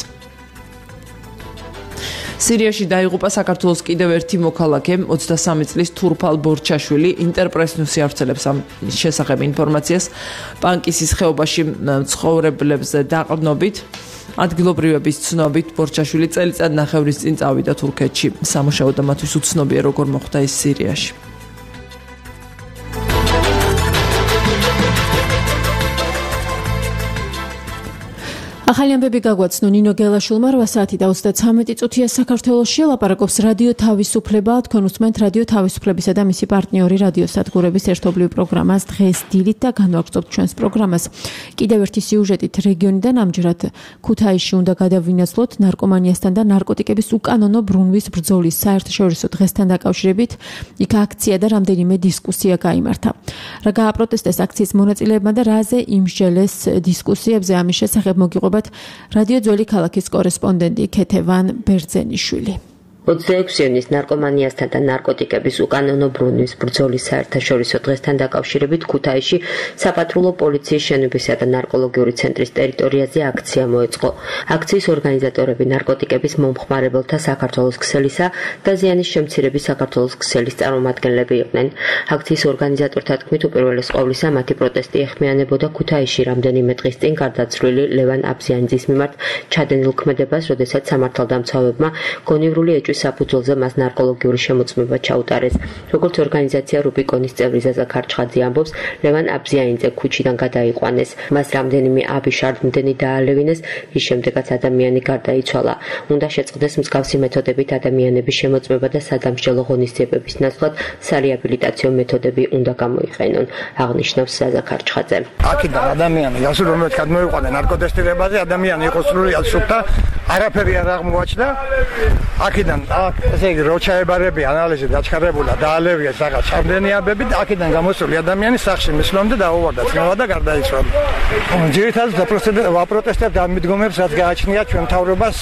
სირიაში დაიღუპა საქართველოს კიდევ ერთი მოქალაქე, ოცდასამი წლის თურფალ ბორჩაშვილი. ინტერპრეს ნიუსი ავრცელებს ამ შესახებ ინფორმაციას პანკისის ხეობაში მცხოვრებლებზე დაყრდნობით. ადგილობრივების ცნობით ბორჩაშვილი წელიწად ნახევრის წინ წავიდა თურქეთში სამუშაოდ და მათთვის უცნობია როგორ მოხდა ის სირიაში. ახალი ამბები გაგვაცნო ნინო გელაშვილმა. რვა საათი და ოცდაცამეტი წუთია საქართველოში. ლაპარაკობს რადიო თავისუფლება. თქვენ უსმენთ რადიო თავისუფლებისა და მისი პარტნიორი რადიო სადგურების ერთობლივ პროგრამას დღეს დილით და განვაგრძობთ ჩვენს პროგრამას. კიდევ ერთი სიუჟეტით რეგიონიდან ამჯერად ქუთაისში უნდა გადავინაცვლოთ ნარკომანიასთან და ნარკოტიკების უკანონო ბრუნვის ბრძოლის საერთაშორისო დღესთან დაკავშირებით. იქ აქცია და რამდენიმე დისკუსია გაიმართა. რა გააპროტესტეს აქციის მონაწილეებმა და რაზე იმსჯელეს დისკუსიებზე, ამის შესახებ მოგიყვება რადიო ძველი ქალაქის კორესპონდენტი ქეთევან ბერძენიშვილი. ოცდაექვსი ივნისს ნარკომანიასთან და ნარკოტიკების უკანონო ბრუნვის ბრძოლის საერთაშორისო დღესთან დაკავშირებით ქუთაისში საპატრულო პოლიციის შენობისა და ნარკოლოგიური ცენტრის ტერიტორიაზე აქცია მოეწყო. აქციის ორგანიზატორები ნარკოტიკების მომხმარებელთა საქართველოს ქსელისა და ზიანის შემცირების საქართველოს ქსელის წარმომადგენლები იყვნენ. აქციის ორგანიზატორთა თქმით, უპირველეს ყოვლისა მათი პროტესტი ეხმიანებოდა ქუთაისში რამდენიმე დღის წინ გარდაცვლილი ლევან აბზიანიძის მიმართ ჩადენილ ქმედებას, როდესაც სამართალდამცავებმა გონივრული ეჭვის საფუძველზე მას ნარკოლოგიური შემოწმება ჩაუტარეს. როგორც ორგანიზაცია რუბიკონის წევრი ზაზა ქარჩხაძე ამბობს, ლევან აბზიანიძე ქუჩიდან გადაიყვანეს. მას რამდენიმე აბი შარდმდენი დაალევინეს, რის შემდეგაც ადამიანი გარდაიცვალა. უნდა შეწყდეს მსგავსი მეთოდებით ადამიანების შემოწმება და სადამსჯელო ღონისძიებების ნაცვლად სარეაბილიტაციო მეთოდები უნდა გამოიყენონ, აღნიშნავს ზაზა ქარჩხაძე. აქედან ადამიანი ასურ რომელიც გადმოიყვანა ნარკოტესტირებაზე, ადამიანი იყო სრულიად სუფთა, არაფერი არ აღმოაჩნდა. აქედან აქ ესე იგი როჩაებარები ანალიზი დაჩქარებულა დაალევიათ რაღაც ჩამდენიაბები და აქედან გამოსული ადამიანი სახში მისვლამდე დაუვარდა წნევა და გარდაიცვალა. ძირითადად ვაპროტესტებთ ამ მიდგომებს, რაც გააჩნია ჩვენ მთავრობას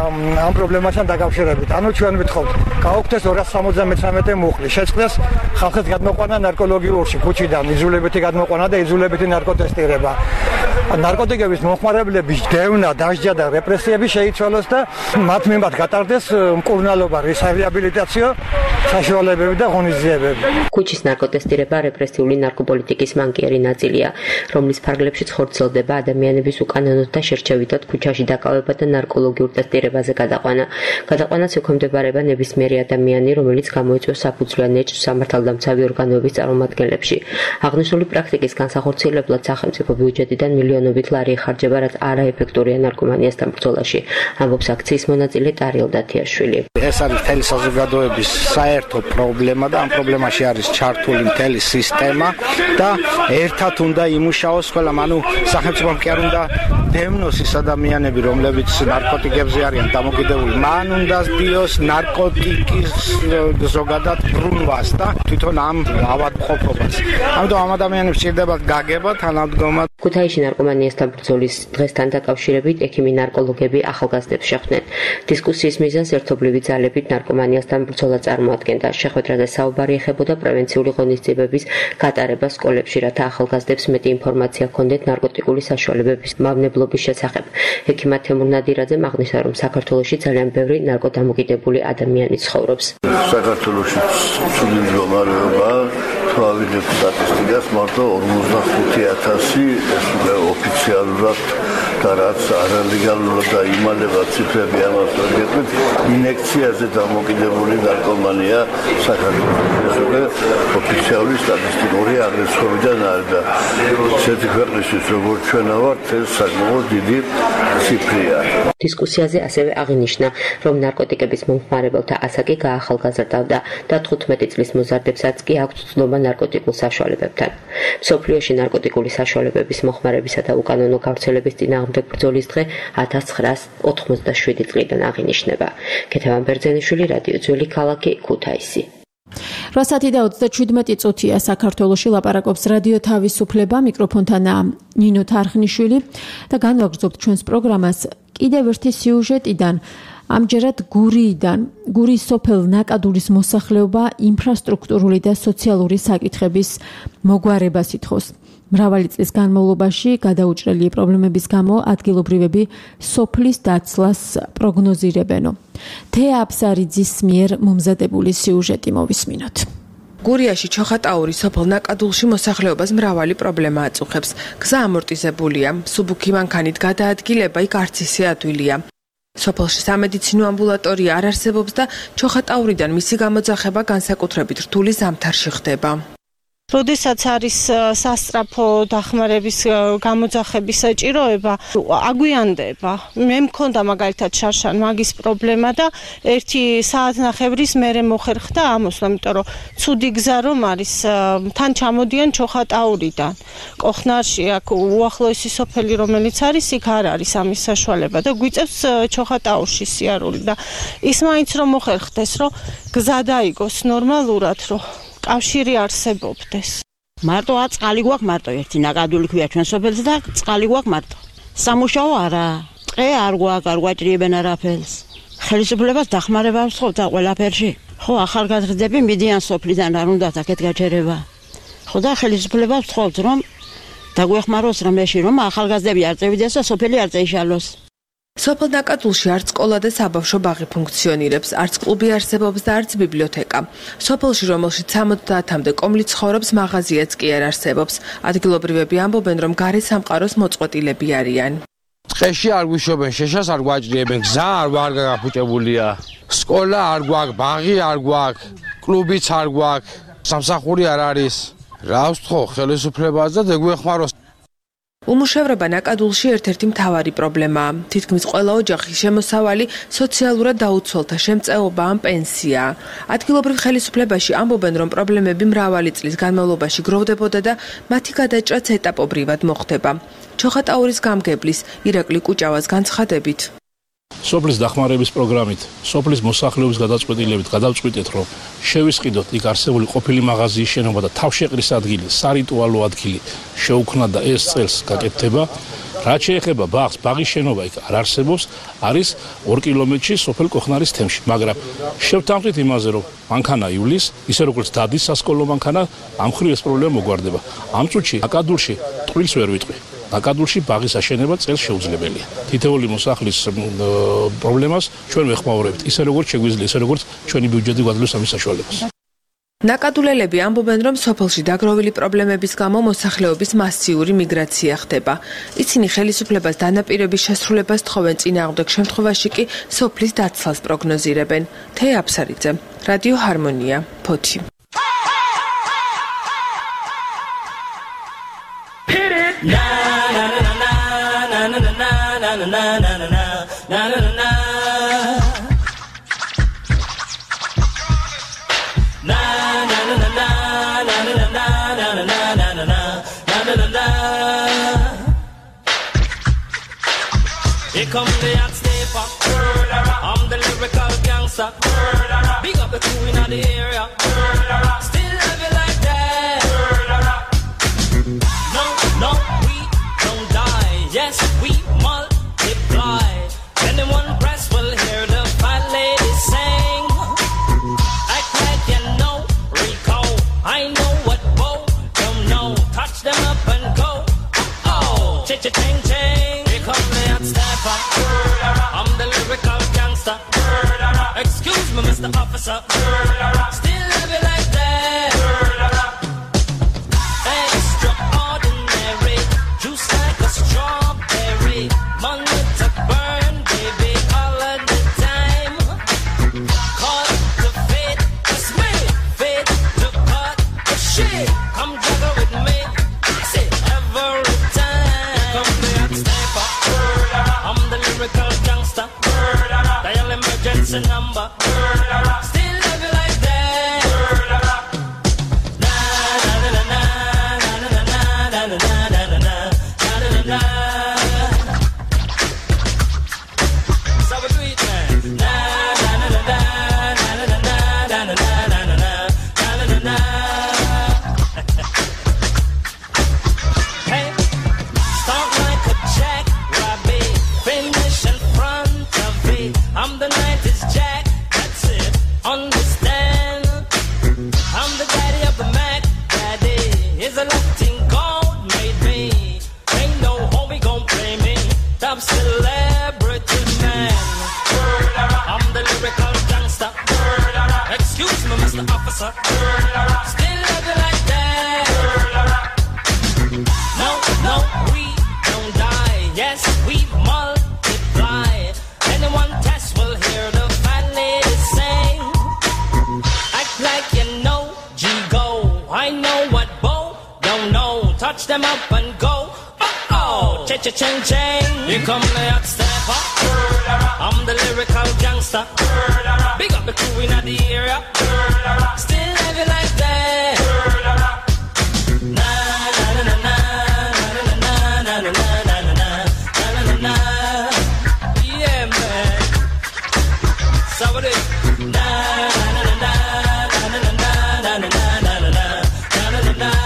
ამ პრობლემასთან დაკავშირებით. ანუ ჩვენ ვითხოვთ, გაუქმდეს ორას სამოცდამეცხრამეტე მუხლი, შეწყდეს ხალხის გადმოყვანა ნარკოლოგიურში, ქუჩიდან იძულებითი გადმოყვანა და იძულებითი ნარკოტესტირება. ნარკოტიკების მომხმარებლების დევნა, დასჯა და რეპრესიები შეიცვალოს და მათ მიმართ გატარდეს მკურნალობა, რეაბილიტაციო საშუალებები და ღონისძიებები. ქუჩის ნარკოტესტირება რეპრესიული ნარკოპოლიტიკის მანკიერი ნაწილია, რომლის ფარგლებშიც ხორციელდება ადამიანების უკანონოდ და შერჩევითად ქუჩაში დაკავება და ნარკოლოგიურ ტესტირებაზე გადაყვანა. გადაყვანას ექვემდებარება ნებისმიერი ადამიანი, რომელიც გამოიწვევს საფუძვლიან ეჭვს სამართალდამცავი ორგანოების წარმომადგენლებში. აღნიშნული პრაქტიკის განსახორციელებლად სახელმწიფო ბიუჯეტიდან მილიონობით ლარი იხარჯება, რაც არაეფექტურია ნარკომანიასთან ბრძოლაში, ამბობს აქციის მონაწილე ტარიელ დათიაშვილი. ეს არის მთელი საზოგადოების საერთო პრობლემა და ამ პრობლემაში არის ჩართული მთელი სისტემა და ერთად უნდა იმუშაოს ყველამ, ანუ სახელმწიფომ კი არ უნდა დევნოს ის ადამიანები, რომლებიც ნარკოტიკებზე არიან დამოკიდებული, მან უნდა სდიოს ნარკოტიკის ზოგადად ბრუნვას და თვითონ ამ ავადმყოფობას. ამიტომ ამ ადამიანებს სჭირდებათ გაგება თანადგომა. ქუთაისში ნარკომანიასთან ბრძოლის დღესთან დაკავშირებით ექიმი ნარკოლოგები ახალგაზრდებს შეხვდნენ. დისკუსიის მიზანს ერთობლივი ძალებით ნარკომანიასთან ბრძოლა წარმოადგენდა. შეხვედრაზე საუბარი ეხებოდა პრევენციული ღონისძიებების გატარებას სკოლებში, რათა ახალგაზრდებს მეტი ინფორმაცია ჰქონდეთ ნარკოტიკული საშუალებების მავნებლობის შესახებ. ექიმა თემურ ნადირაძემ აღნიშნა, რომ საქართველოში ძალიან ბევრი ნარკოდამოკიდებული ადამიანი ცხოვრობს. საქართველოში ცუდი მდგომარეობა, თუ ავიღებთ სტატისტიკას, მარტო ორმოცდახუთი ათასი ეს უკვე ოფიციალურად და რაც არალეგალურად დაიმალება ციფრები ამას ვერგეთით, ინექციაზე დამოკიდებული ნარკომანია საქართველოს. ეს უკვე ოფიციალური სტატისტიკური აღრიცხვებიდან არის და ესეთი ქვეყნისთვის როგორც ჩვენა ვართ, ეს საკმაოდ დიდი ციფრია. დისკუსიაზე ასევე აღინიშნა, რომ ნარკოტიკების მომხმარებელთა ასაკი გაახალგაზრდავდა და თხუთმეტი წლის მოზარდებსაც კი აქვთ ცნობა ნარკოტიკულ საშუალებებთან. მსოფლიოში ნარკოტიკული საშუალებების მომხმარებისა და უკანონო გავრცელების წინააღმდეგ ბრძოლის დღე ათას ცხრაას ოთხმოცდაშვიდი წლიდან აღინიშნება. ქეთევან ბერძენიშვილი, რადიო ძველი ქალაქი, ქუთაისი. რვა საათი და ოცდაშვიდმეტი წუთია საქართველოში, ლაპარაკობს რადიო თავისუფლება, მიკროფონთანაა ნინო თარხნიშვილი და განვაგრძობთ ჩვენს პროგრამას კიდევ ერთი სიუჟეტიდან. ამჯერად გურიიდან, გურიის სოფელ ნაკადულის მოსახლეობა ინფრასტრუქტურული და სოციალური საკითხების მოგვარებას ითხოვს. მრავალი წლის განმავლობაში გადაუჭრელი პრობლემების გამო ადგილობრივები სოფლის დაცლას პროგნოზირებენო. თეა აფსარიძის მიერ მომზადებული სიუჟეტი მოვისმინოთ. გურიაში ჩოხატაური სოფელ ნაკადულში მოსახლეობას მრავალი პრობლემა აწუხებს. გზა ამორტიზებულია, მსუბუქი მანქანით გადაადგილება იქ არც ისე ადვილია. სოფელში სამედიცინო ამბულატორია არ არსებობს და ჩოხატაურიდან მისი გამოძახება განსაკუთრებით რთული ზამთარში ხდება. როდესაც არის სასწრაფო დახმარების გამოძახების საჭიროება, აგვიანდება. მე მქონდა მაგალითად შარშან მაგის პრობლემა და ერთი საათნახევრის მერე მოხერხდა ამოსვლა, იმიტომ რომ ცუდი გზა რომ არის, თან ჩამოდიან ჩოხატაურიდან. კოხნარში აქ უახლოესი სოფელი რომელიც არის, იქ არ არის ამის საშუალება და გვიწევს ჩოხატაურში სიარული და ის მაინც რომ მოხერხდეს, რომ გზა დაიგოს ნორმალურად, რომ კავშირი არსებობდეს. მარტო ა წყალი გვაქვს, მარტო ერთი ნაკადული ქვია ჩვენ სოფელს და წყალი გვაქვს მარტო. სამუშაო არა, ტყე არ გვაქვს, არ გვაჭრიებენ არაფერს. ხელისუფლებას დახმარება ვსხოვთ და ყველაფერში. ხო, ახალგაზრდები მიდიან სოფლიდან, არ უნდათ აქეთ გაჩერება. ხო და ხელისუფლებას ვსხოვთ, რომ დაგვეხმაროს რამეში, რომ ახალგაზრდები არ წევიდეს და სოფელი არ წეიშალოს. სოფელ ნაკადულში არც სკოლა და საბავშვო ბაღი ფუნქციონირებს, არც კლუბი არსებობს და არც ბიბლიოთეკა. სოფელში, რომელშიც სამოცდაათამდე კომლი ცხოვრობს, მაღაზიაც კი არ არსებობს. ადგილობრივები ამბობენ, რომ გარე სამყაროს მოწყვეტილები არიან. ტყეში არ გვიშობენ, შეშას არ გვაჭრიებენ, გზა არ გაფუჭებულია. სკოლა არ გვაქვს, ბაღი არ გვაქვს, კლუბიც არ გვაქვს, სამსახური არ არის. რა ვსთხო ხელისუფლებას და დაგვეხმაროს. უმუშევრობა ნაკადულში ერთ-ერთი მთავარი პრობლემაა. თითქმის ყველა ოჯახის შემოსავალი სოციალურად დაუცველთა შემწეობა ან პენსია. ადგილობრივ ხელისუფლებაში ამბობენ, რომ პრობლემები მრავალი წლის განმავლობაში გროვდებოდა და მათი გადაჭრაც ეტაპობრივად მოხდება. ჩოხატაურის გამგებლის ირაკლი კუჭავას განცხადებით. სოფლის დახმარების პროგრამით, სოფლის მოსახლეობის გადაწყვეტილებით გადავწყვიტეთ, რომ შევისყიდოთ იქ არსებული ყოფილი მაღაზიის შენობა და თავშეყრის ადგილი, სარიტუალო ადგილი შეუქმნათ და ეს წელს გაკეთდება. რაც შეეხება ბაღს, ბაღის შენობა იქ არ არსებობს, არის ორი კილომეტრი სოფელ კოხნარის თემში, მაგრამ შევთანხმდით იმაზე, რომ მანქანა ივლის, ისე როგორც დადის სასკოლო მანქანა, ამ მხრივ ეს პრობლემა მოგვარდება. ამ წუთში აკადულში ტყვილს ვერ ვიტყვი. აკადულში ბაღის აშენება წელს შეუძლებელია. თითოეული მოსახლის პრობლემას ჩვენ ვეხმაურებთ, ისე როგორც შეგვიძლია, ისე როგორც ჩვენი ბიუჯეტი გვაძლევს ამის საშუალებას. ნაკადულელები ამბობენ, რომ სოფელში დაგროვილი პრობლემების გამო მოსახლეობის მასიური მიგრაცია ხდება. ისინი ხელისუფლებას დანაპირების შესრულებას თხოვენ, წინააღმდეგ შემთხვევაში კი სოფლის დაცლას პროგნოზირებენ. თეა აფსარიძე, რადიო ჰარმონია, ფოთი. Here come the hot stepper. I'm the lyrical gangster. Big up the crew in the area. Still love you like that. No, no, we don't die. Yes, we multiply. Anyone press will hear the fat lady sing. Act like you know Rico. I know what Bo don't know. Touch them up and go. Oh, ching ching. Here come the hot stepper. I'm the lyrical gangster. Excuse me, Mister Officer. Still love you like that. Extraordinary, juice like a strawberry. Money to burn, baby, all of the time. Caught the fate, it's me. Fate to cut the shit. Come juggle with me. See every time. Come the hot stepper. I'm the lyrical gangster. Dial emergency number. Still love you like that. Na na na na na na na na na na na na na. So we do it, man. Na na na na na na na na na na na na na. Hey, start like a jackrabbit, finish in front of it. I'm the nineties Jack, that's it. Understand? I'm the daddy of the Mac, daddy. Is a Latin gold made me. Ain't no homie gon' play me. Top celebrity man. I'm the lyrical gangster. Excuse me, Mister Officer. Still love you like that. No, no, we don't die. Yes, we multiply. Anyone test will hear the fat lady sing. Act like you know G-Go. I know what Bo don't know. Touch them up and go. Uh-oh, cha-cha-ching-ching. Here come the hot stepper. I'm the lyrical gangster. Big up the crew in the area. Still love you like that. Na na na na na na na na na na na na na na. Yeah, man. So what it? Na na na na na na na na na na na na na.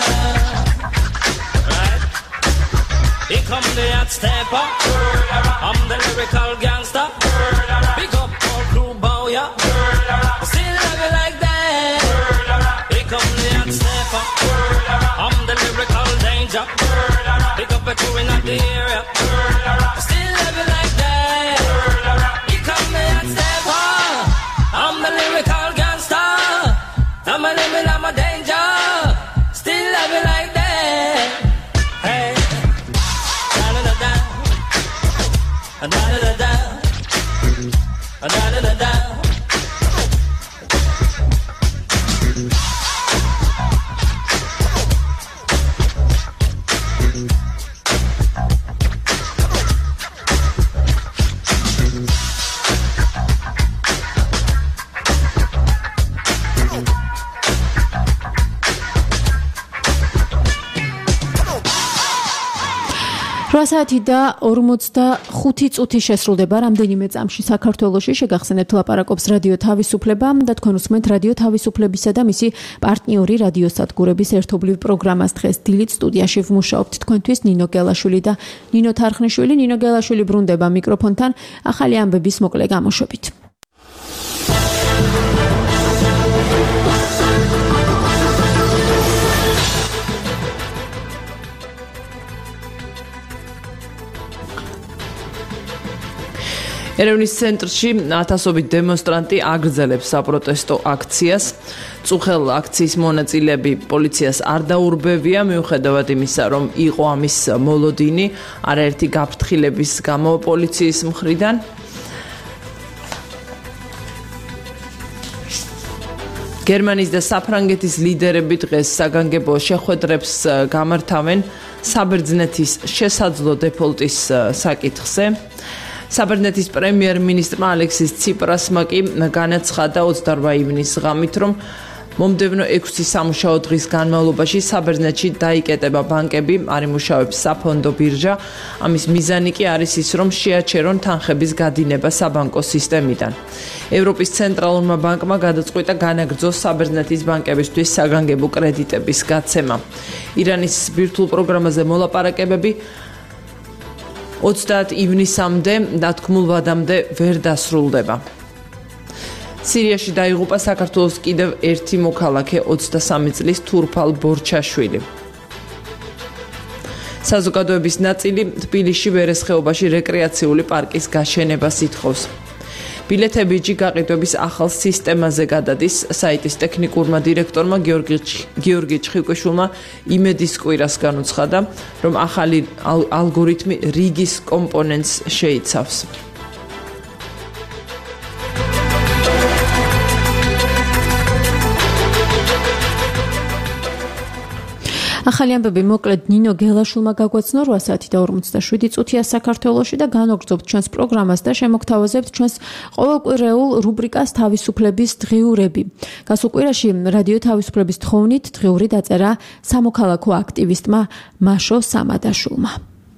Right? Here come the hot stepper. I'm the lyrical gangster. Big up all crew, bow ya. Still love you like that. Here come the hot stepper. I'm the lyrical danger. Big up the crew in the area. Still love you like that. Here come the hot stepper. I'm the lyrical gangster. I'm a limit, I'm a danger. Still love you like that. Hey, da da da da, da da da da, da da da da. რვა საათი და ორმოცდახუთი წუთი შესრულდება რამდენიმე წამში საქართველოში. შეგახსენებთ ლაპარაკობს რადიო თავისუფლება და თქვენ უსმენთ რადიო თავისუფლებისა და მისი პარტნიორი რადიოსადგურების ერთობლივ პროგრამას. დღეს დილით სტუდიაში ვმუშაობთ თქვენთვის ნინო გელაშვილი და ნინო თარხნიშვილი. ნინო გელაშვილი ბრუნდება მიკროფონთან ახალი ამბების მოკლე გამოშვებით. ერევნის ცენტრში ათასობით დემონსტრანტი აგრძელებს საპროტესტო აქციას. წუხელ აქციის მონაწილეები პოლიციას არ დაურბევია, მიუხედავად იმისა, რომ იყო ამის მოლოდინი არაერთი გაფრთხილების გამო პოლიციის მხრიდან. გერმანიის და საფრანგეთის ლიდერები დღეს საგანგებო შეხვედრებს გამართავენ საბერძნეთის შესაძლო დეფოლტის საკითხზე. საბერძნეთის პრემიერ-მინისტრმა ალექსის ციპრასმა კი განაცხადა ოცდაორმა ივნისს ღამით, რომ მომდევნო ექვსი სამუშაო დღის განმავლობაში საბერძნეთში დაიკეტება ბანკები, არ იმუშავებს საფონდო ბირჟა. ამის მიზანი კი არის ის, რომ შეაჩერონ თანხების გადინება საბანკო სისტემიდან. ევროპის ცენტრალურმა ბანკმა გადაწყვიტა განაგრძოს საბერძნეთის ბანკებისთვის საგანგებო კრედიტების გაცემა. ირანის ბირთვულ პროგრამაზე მოლაპარაკებები ოცდაათი ივნისამდე დათქმულ ვადამდე ვერ დასრულდება. სირიაში დაიღუპა საქართველოს კიდევ ერთი მოქალაქე ოცდასამი წლის თურფალ ბორჩაშვილი. საზოგადოების ნაწილი თბილისში ვერესხეობაში რეკრეაციული პარკის გაშენებას ითხოვს. ბილეთები გაყიდვების ახალ სისტემაზე გადადის. საიტის ტექნიკურმა დირექტორმა გიორგი გიორგი ჩხიკვიშვილმა იმედის კვირას განუცხადა, რომ ახალი ალგორითმი რიგის კომპონენტს შეიცავს. ახალი ამბები მოკლედ ნინო გელაშვილმა გაგვაცნო რვა საათი და ორმოცდაშვიდი წუთია საქართველოში და განვაგრძობთ ჩვენს პროგრამას და შემოგთავაზებთ ჩვენს ყოველკვირეულ რუბრიკას თავისუფლების დღიურები. გასულ კვირაში რადიო თავისუფლების თხოვნით დღიური დაწერა სამოქალაქო აქტივისტმა მაშო სამადაშვილმა.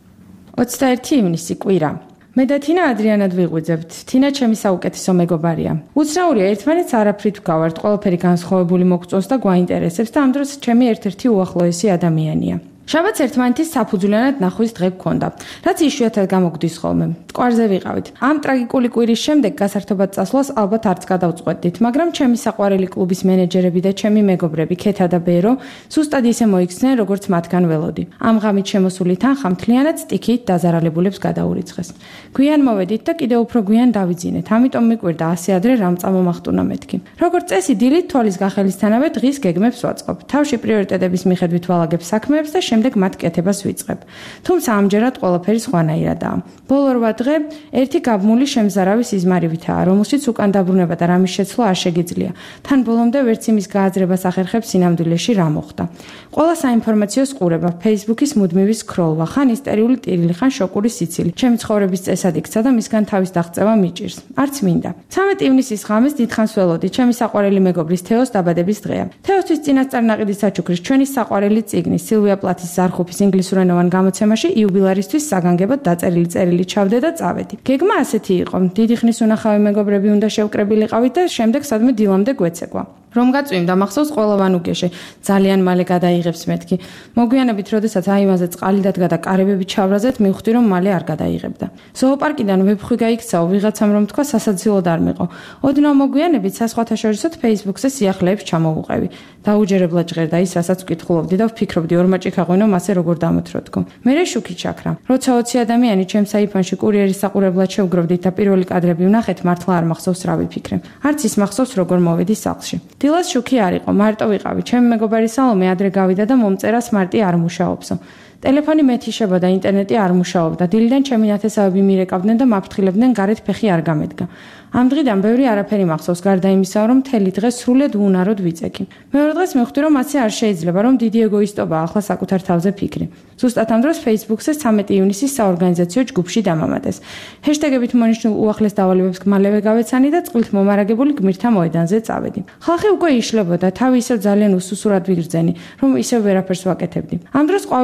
ოცდაერთი ივნისი კვირა. მე და თინა ადრიანად ვიღვიძებთ. თინა ჩემი საუკეთესო მეგობარია. უცნაურია ერთმანეთს არაფრით ვგავართ, ყველაფერი განსხვავებული მოგწონს და გვაინტერესებს და ამ დროს ჩემი ერთ-ერთი უახლოესი ადამიანია. შაბათს ერთმანეთის საფუძვლიანად ნახვის დღე გქონდა, რაც იშვიათად გამოგვდის ხოლმე. მტკვარზე ვიყავით. ამ ტრაგიკული კვირის შემდეგ გასართობად წასვლას ალბათ არც გადავწყვეტდით, მაგრამ ჩემი საყვარელი კლუბის მენეჯერები და ჩემი მეგობრები ქეთა და ბერო სუსტად ისე მოიქცნენ, როგორც მათგან ველოდი. ამ ღამით შემოსული თანხა მთლიანად სტიქით დაზარალებულებს გადაურიცხეს. გვიან მოვედით და კიდევ უფრო გვიან დავიძინეთ, ამიტომ მიკვირდა ასე ადრე რამ წამომახტუნა მეთქი. როგორც წესი, დილით თვალის გახელისთანავე დღის გეგმებს ვაწყობ. თავში პრიორიტეტების მიხედვით ვალაგებ საქმეებს და შემდეგ მათ კეთებას ვიწყებ. თუმცა ამჯერად ყველაფერი სხვანაირადაა. ბოლო რვა დღე ერთი გაბმული შემზარავი სიზმარივითაა, რომელშიც უკან დაბრუნება და რამის შეცვლა არ შეგიძლია. თან ბოლომდე ვერც იმის გააზრებას ახერხებს სინამდვილეში რა მოხდა. ყველა საინფორმაციო ყურება, Facebook-ის მუდმივი სკროლვა, ხან ისტერიული ტირილი, ხან შოკური სიცილი. ჩემი ცხოვრების წესად იქცა და მისგან თავის დაღწევა მიჭირს. არც მინდა. ცამეტი ივნისის ღამეს დიდხანს ველოდი, ჩემი საყვარელი მეგობრის თეოს დაბადების დღეა. თეოსთვის წინასწარ ნაყიდის საჩუქრის ჩვენი საყვარელი წიგნი სილვია პლათის ზარხოფის ინგლისურენოვან გამოცემაში იუბილარისთვის საგანგებოდ დაწერილი წერილი ჩავდე და წავედი. გეგმა ასეთი იყო. დიდი ხნის უნახავი მეგობრები უნდა შევკრებილიყავით და შემდეგ სადმე დილამდე გვეცეკვა. რომ გაწვიმდა მახსოვს ყველა ვანუგეში ძალიან მალე გადაიღებს მეთქი. მოგვიანებით როდესაც აივანზე წყალი დადგა და კარებები ჩავრაზეთ, მივხვდი რომ მალე არ გადაიღებდა. ზოოპარკიდან ვებხვი გაიქცაო, ვიღაცამ რომ თქვა სასაცილოდ არ მიყო. ოდნავ მოგვიანებით სასხვათა შორისოთ Facebook-ზე სიახლეებს ჩამოვუყევი. დაუჯერებლად ჟღერდა ის, რასაც ვკითხულობდი და ვფიქრობდი ორ მაჭი ქაღვინო მასე როგორ დამოთროთქო. მერე შუქი ჩაქრა. როცა ოცი ადამიანი ჩემს აიფონში კურიერის საყურებლად შევგროვდით და პირველი კადრები ვნახეთ, მართლა არ მახსოვს რა ვიფიქრე. არც ის მახსოვს როგორ მოვედი სახლში. დილას შუქი არ იყო, მარტო ვიყავი. ჩემი მეგობარი სალომე ადრე გავიდა და მომწერა სმარტი არ მუშაობსო. ტელეფონი მეთიშებოდა, ინტერნეტი არ მუშაობდა. დილიდან ჩემი ნათესავები მირეკავდნენ და მაფრთხილებდნენ, გარეთ ფეხი არ გამედგა. ამ დღიდან ბევრი არაფერი მახსოვს, გარდა იმისა, რომ მთელი დღე სრულად უუნაროდ ვიწეკი. მეორე დღეს მივხვდი, რომ ასე არ შეიძლება, რომ დიდი ეგოისტობაა ახლა საკუთარ თავზე ფიქრი. ზუსტად ამ დროს Facebook-ზე ცამეტი ივნისის საორგანიზაციო ჯგუფში დამამატეს. ჰეშტეგებით მონიშნულ უახლეს დავალებებს მალევე გავეცანი და წყვილთ მომარაგებული გმირთა მოედანზე წავედი. ხალხი უკვე იშლებოდა, თავი ისევ ძალიან უსუსურად ვიგრძენი, რომ ისევ ვერაფერს ვაკეთებდი. ამ დროს ყვავილების მაღაზია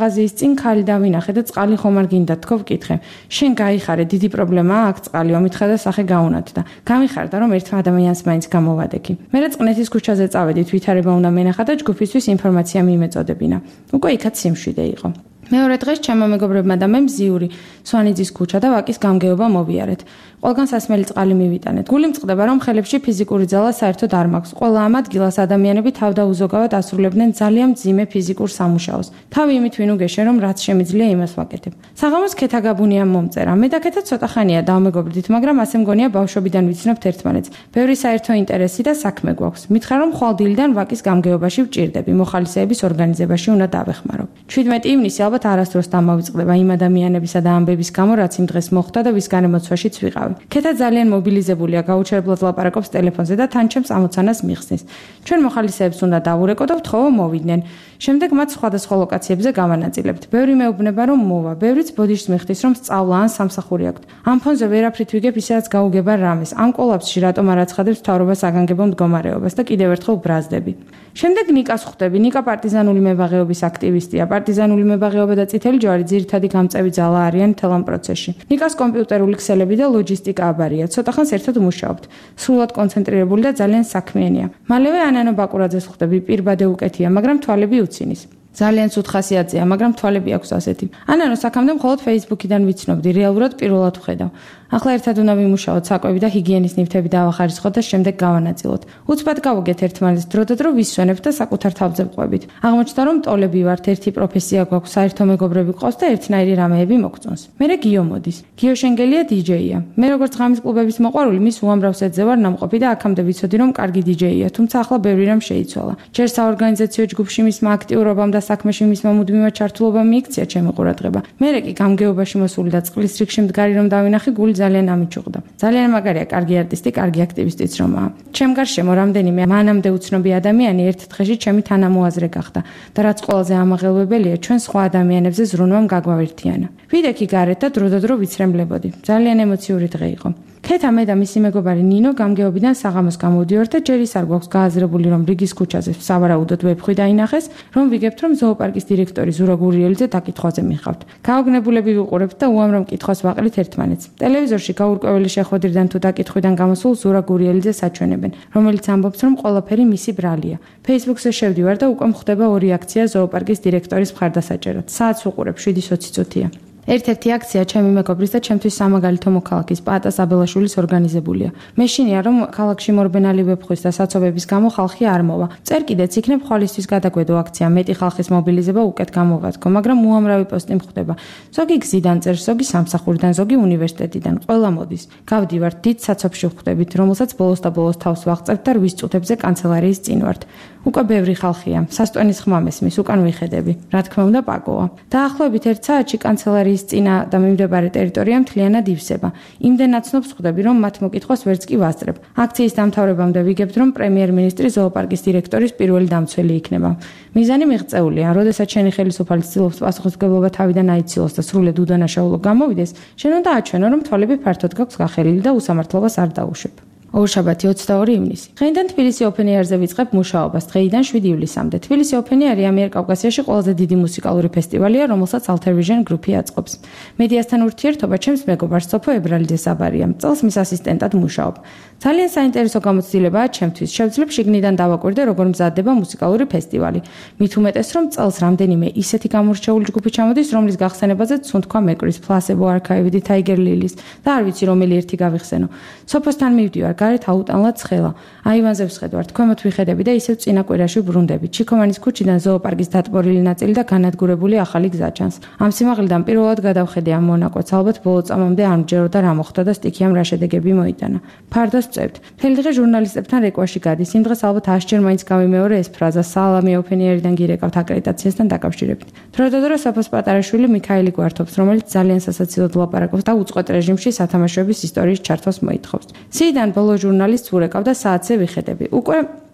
მაღაზიის წინ ქალი დავინახე და წყალი ხომ არ გინდა თქო ვკითხე. შენ გაიხარე, დიდი პრობლემაა აქ წყალი, ომითხა და სახე გაუნათდა. გამიხარდა რომ ერთ ადამიანს მაინც გამოვადექი. მერე წყნეთის ქუჩაზე წავედით, ვითარება უნდა მენახა და ჯგუფისთვის ინფორმაცია მიმეწოდებინა. უკვე იქაც სიმშვიდე იყო. მეორე დღეს ჩემო მეგობრებმა და მე მზიური სვანიძის ქუჩა და ვაკის გამგეობა მოვიარეთ. ყველგან სასმელი წყალი მივიტანეთ. გული მწყდება რომ ხელებში ფიზიკური ძალა საერთოდ არ მაქვს. ყველა ამ ადგილას ადამიანები თავდაუზოგავად ასრულებდნენ ძალიან მძიმე ფიზიკურ სამუშაოს. თავი იმით ვინ უგეშე რომ რაც შემიძლია იმას ვაკეთებ. საღამოს ქეთა გაბუნია მომწერა. მე და ქეთა ცოტა ხანია დავმეგობრდით, მაგრამ ასე მგონია ბავშვობიდან ვიცნობთ ერთმანეთს. ბევრი საერთო ინტერესი და საქმე გვაქვს. მითხრა რომ ხვალდილიდან ვაკის გამგეობაში ვჭირდები, მოხალისეების ორგანიზებაში უნდა დავეხმარო. ჩვიდმეტი ივნისი ალბათ არასდროს დამავიწყდება იმ ადამიანებისა და ამბების გამო, რაც იმ დღეს მოხდა და ვის განემოცვაშიც ვიყავი. ქეთა ძალიან მობილიზებულია, გაუჩერებლად ლაპარაკობს ტელეფონზე და თან ჩემს ამოცანას მიხსნის. ჩვენ მოხალისეებს უნდა დავურეკო და ვთხოვო მოვიდნენ. შემდეგ მათ სხვადასხვა ლოკაციებზე გავანაწილებთ. ბევრი მეუბნება რომ მოვა, ბევრიც ბოდიშს მიხდის რომ სწავლა ან სამსახური აქვთ. ამ ფონზე ვერაფრით ვიგებ ისედაც გაუგება რამეს. ამ კოლაფსში რატომ არ აცხადებს მთავრობას საგანგებო მდგომარეობას და კიდევ ერთხელ ბრაზდები. შემდეგ ნიკას ხვდები. ნიკა პარტიზანული მებაღეობის აქტივისტია. პარტიზანული მებაღეობა და წითელი ჯვარი ძირითადი გამწევი ძალა არიან მთელ ამ პროცესში. ნიკას კომპიუტერული ქსელები და ლოჯისტიკა აბარია. ცოტა ხანს ერთად მუშაობთ. სრულად კონცენტრირებული და ძალიან საქმიანია. მალევე ანანო ბაკურაძეს ხვდები. პირბადე უკეთია, მაგრამ თვალები უცინის. ძალიან ცუდ ხასიათზეა, მაგრამ თვალები აქვს ასეთი. ანანო საქამდე მხოლოდ Facebook-იდან ვიცნობდი, რეალურად პირველად ვხედავ. ახლა ერთად უნდა ვიმუშაოთ, საკვები და ჰიგიენის ნივთები დავახარისხოთ და შემდეგ გავანაწილოთ. უცბად გავუგეთ ერთმანეთს, დრო და დრო ვისვენებთ და საკუთარ თავზე ვყვებით. აღმოჩნდა რომ ტოლები ვართ, ერთი პროფესია გვაქვს, საერთო მეგობრები ყავს და ერთნაირი რამეები მოგწონს. მერე გიო მოდის. გიო შენგელია დი-ჯეია. მე როგორც ღამის კლუბების მოყვარული, მის უამრავ სეტზე ვარ ნამყოფი და აქამდე ვიცოდი რომ კარგი დი-ჯეია, თუმცა ახლა ბევრი რამ შეიცვალა. ჯერ საორგანიზაციო ჯგუფში მისმა აქტიურობამ და საქმეში მისმა მუდმივად ჩართულობამ მიიქცია ჩემი ყურადღება. მერე კი გამგეობაში მოსული და წყლის რიგში მდგარი რომ დავინახე, გული ძალიან ამიჩუღდა. ძალიან მაგარია, კარგი არტისტი, კარგი აქტივისტიც რომაა. ჩემ გარშემო რამდენიმე მანამდე უცნობი ადამიანი ერთ დღეში ჩემი თანამოაზრე გახდა და რაც ყველაზე ამაღელვებელია, ჩვენ სხვა ადამიანებზე ზრუნვამ გაგვავერთიანა. ვიდექი გარეთ და დრო და დრო ვიცრემლებოდი. ძალიან ემოციური დღე იყო. ქეთა მე და მისი მეგობარი ნინო გამგეობიდან საღამოს გამოვდივართ და ჯერ ის არ გვაქვს გააზრებული რომ რიგის ქუჩაზე სავარაუდოდ ვეფხვი დაინახეს, რომ ვიგებთ რომ ზოოპარკის დირექტორი ზურა გურიელიძე დაკითხვაზე მიხავთ. გაოგნებულები ვიყურებთ და უამრავ მკითხვას ვაყრით ერთმანეთს. ტელევიზორში გაურკვეველი შეხვედრიდან თუ დაკითხვიდან გამოსულ ზურა გურიელიძეს აჩვენებენ, რომელიც ამბობს რომ ყველაფერი მისი ბრალია. Facebook-ზე შევდივარ და უკვე მხდება ორი აქცია ზოოპარკის დირექტორის მხარდასაჭერად. საათს ვუყურებ შვიდი წუთია. ერთ-ერთი აქცია ჩემი მეგობრის და ჩემთვის სამაგალითო მოქალაქის პაატა საბელაშვილის ორგანიზებულია. მეშინია რომ ქალაქში მორბენალი ვეფხვის და საცობების გამო ხალხი არ მოვა. წერ კიდეც იქნებ ხვალისთვის გადაგვედო აქცია, მეტი ხალხის მობილიზება უკეთ გამოვადგო, მაგრამ უამრავი პოსტი მხვდება. ზოგი გზიდან წერს, ზოგი სამსახურიდან, ზოგი უნივერსიტეტიდან, ყველა მოდის. გავდივართ დიდ საცობში ვხვდებით, რომელსაც ბოლოს და ბოლოს თავს ვაღწევთ და რვის წუთებზე კანცელარიის წინ ვართ. უკვე ბევრი ხალხია, სასტვენის ხმა მესმის, უკან ვიხედები. რა თქმა უნდა, პაკოა. დაახლოებით ერთ საათში კანცელარიის წინა და მიმდებარე ტერიტორია მთლიანად ივსება. იმდენ აცნობს ხვდები, რომ მათ მოკითხვას ვერც კი ვასწრებ. აქციის დამთავრებამდე ვიგებთ, რომ პრემიერ-მინისტრი ზოოპარკის დირექტორის პირველი დამცველი იქნება. მიზანი მიღწეულია, როდესაც შენი ხელისუფალი ცდილობს პასუხისმგებლობა თავიდან აიცილოს და სრულად უდანაშაულო გამოვიდეს, შენ უნდა აჩვენო, რომ თვალები ფართოდ გაქვს გახელილი და უსამართლობას არ დაუშვებ. ორშაბათი ოცდაორი ივნისი. დღეიდან თბილისი ოპენ ეარზე ვიწყებ მუშაობას, დღეიდან შვიდი ივლისამდე. თბილისი ოპენ ეარი ამიერკავკასიაში ყველაზე დიდი მუსიკალური ფესტივალია, რომელსაც Altervision Group-ი აწყობს. მედიასთან ურთიერთობა ჩემს მეგობარს სოფო ებრალიძეს აბარია. წელს მის ასისტენტად მუშაობ. ძალიან საინტერესო გამოცდილებაა ჩემთვის. შევძლებ შიგნიდან დავაკვირდე, როგორ მზადდება მუსიკალური ფესტივალი. მით უმეტეს, რომ წელს რამდენიმე ისეთი გამორჩეული ჯგუფი ჩამოდის, რომლის გახსენებაზე თუნდქვა მეკრის, Placebo Archive, Tiger Lilies და არ ვიცი რომელი ერთი გავიხსენო. სოფოსთან მივდივარ, გარეთ აუტანლად ცხელა. აივანზე ვსხედვართ, ქვემოთ ვიხედები და ისევ წინა კვირაში ბრუნდები. ჩიქოვანის ქუჩიდან ზოოპარკის დატბორილი ნაწილი და განადგურებული ახალი გზა ჩანს. ამ სიმაღლიდან პირველად გადავხედე ამ მონაკვეთს, ალბათ ბოლო წამამდე არ მჯეროდა რა მოხდა და სტიქიამ რა შედეგები მოიტანა. ფარდას წევთ. მთელი დღე ჟურნალისტებთან რეკვაში გადის. იმ დღეს ალბათ ასჯერ მაინც გავიმეორე ეს ფრაზა სალამი ოპენ ეარიდან გირეკავთ აკრედიტაციასთან დაკავშირებით. დრო და დრო საფოს პატარაშვილი მიქაელი გვართობს, რომელიც ძალიან სასაცილოდ ლაპარაკობს და უწყვეტ რეჟიმში სათამაშოების ისტორიის ჩართვას მოითხოვს. სიიდან ბოლო ჟურნალისტს ურეკავ და საათზე ვიხედები. უკვე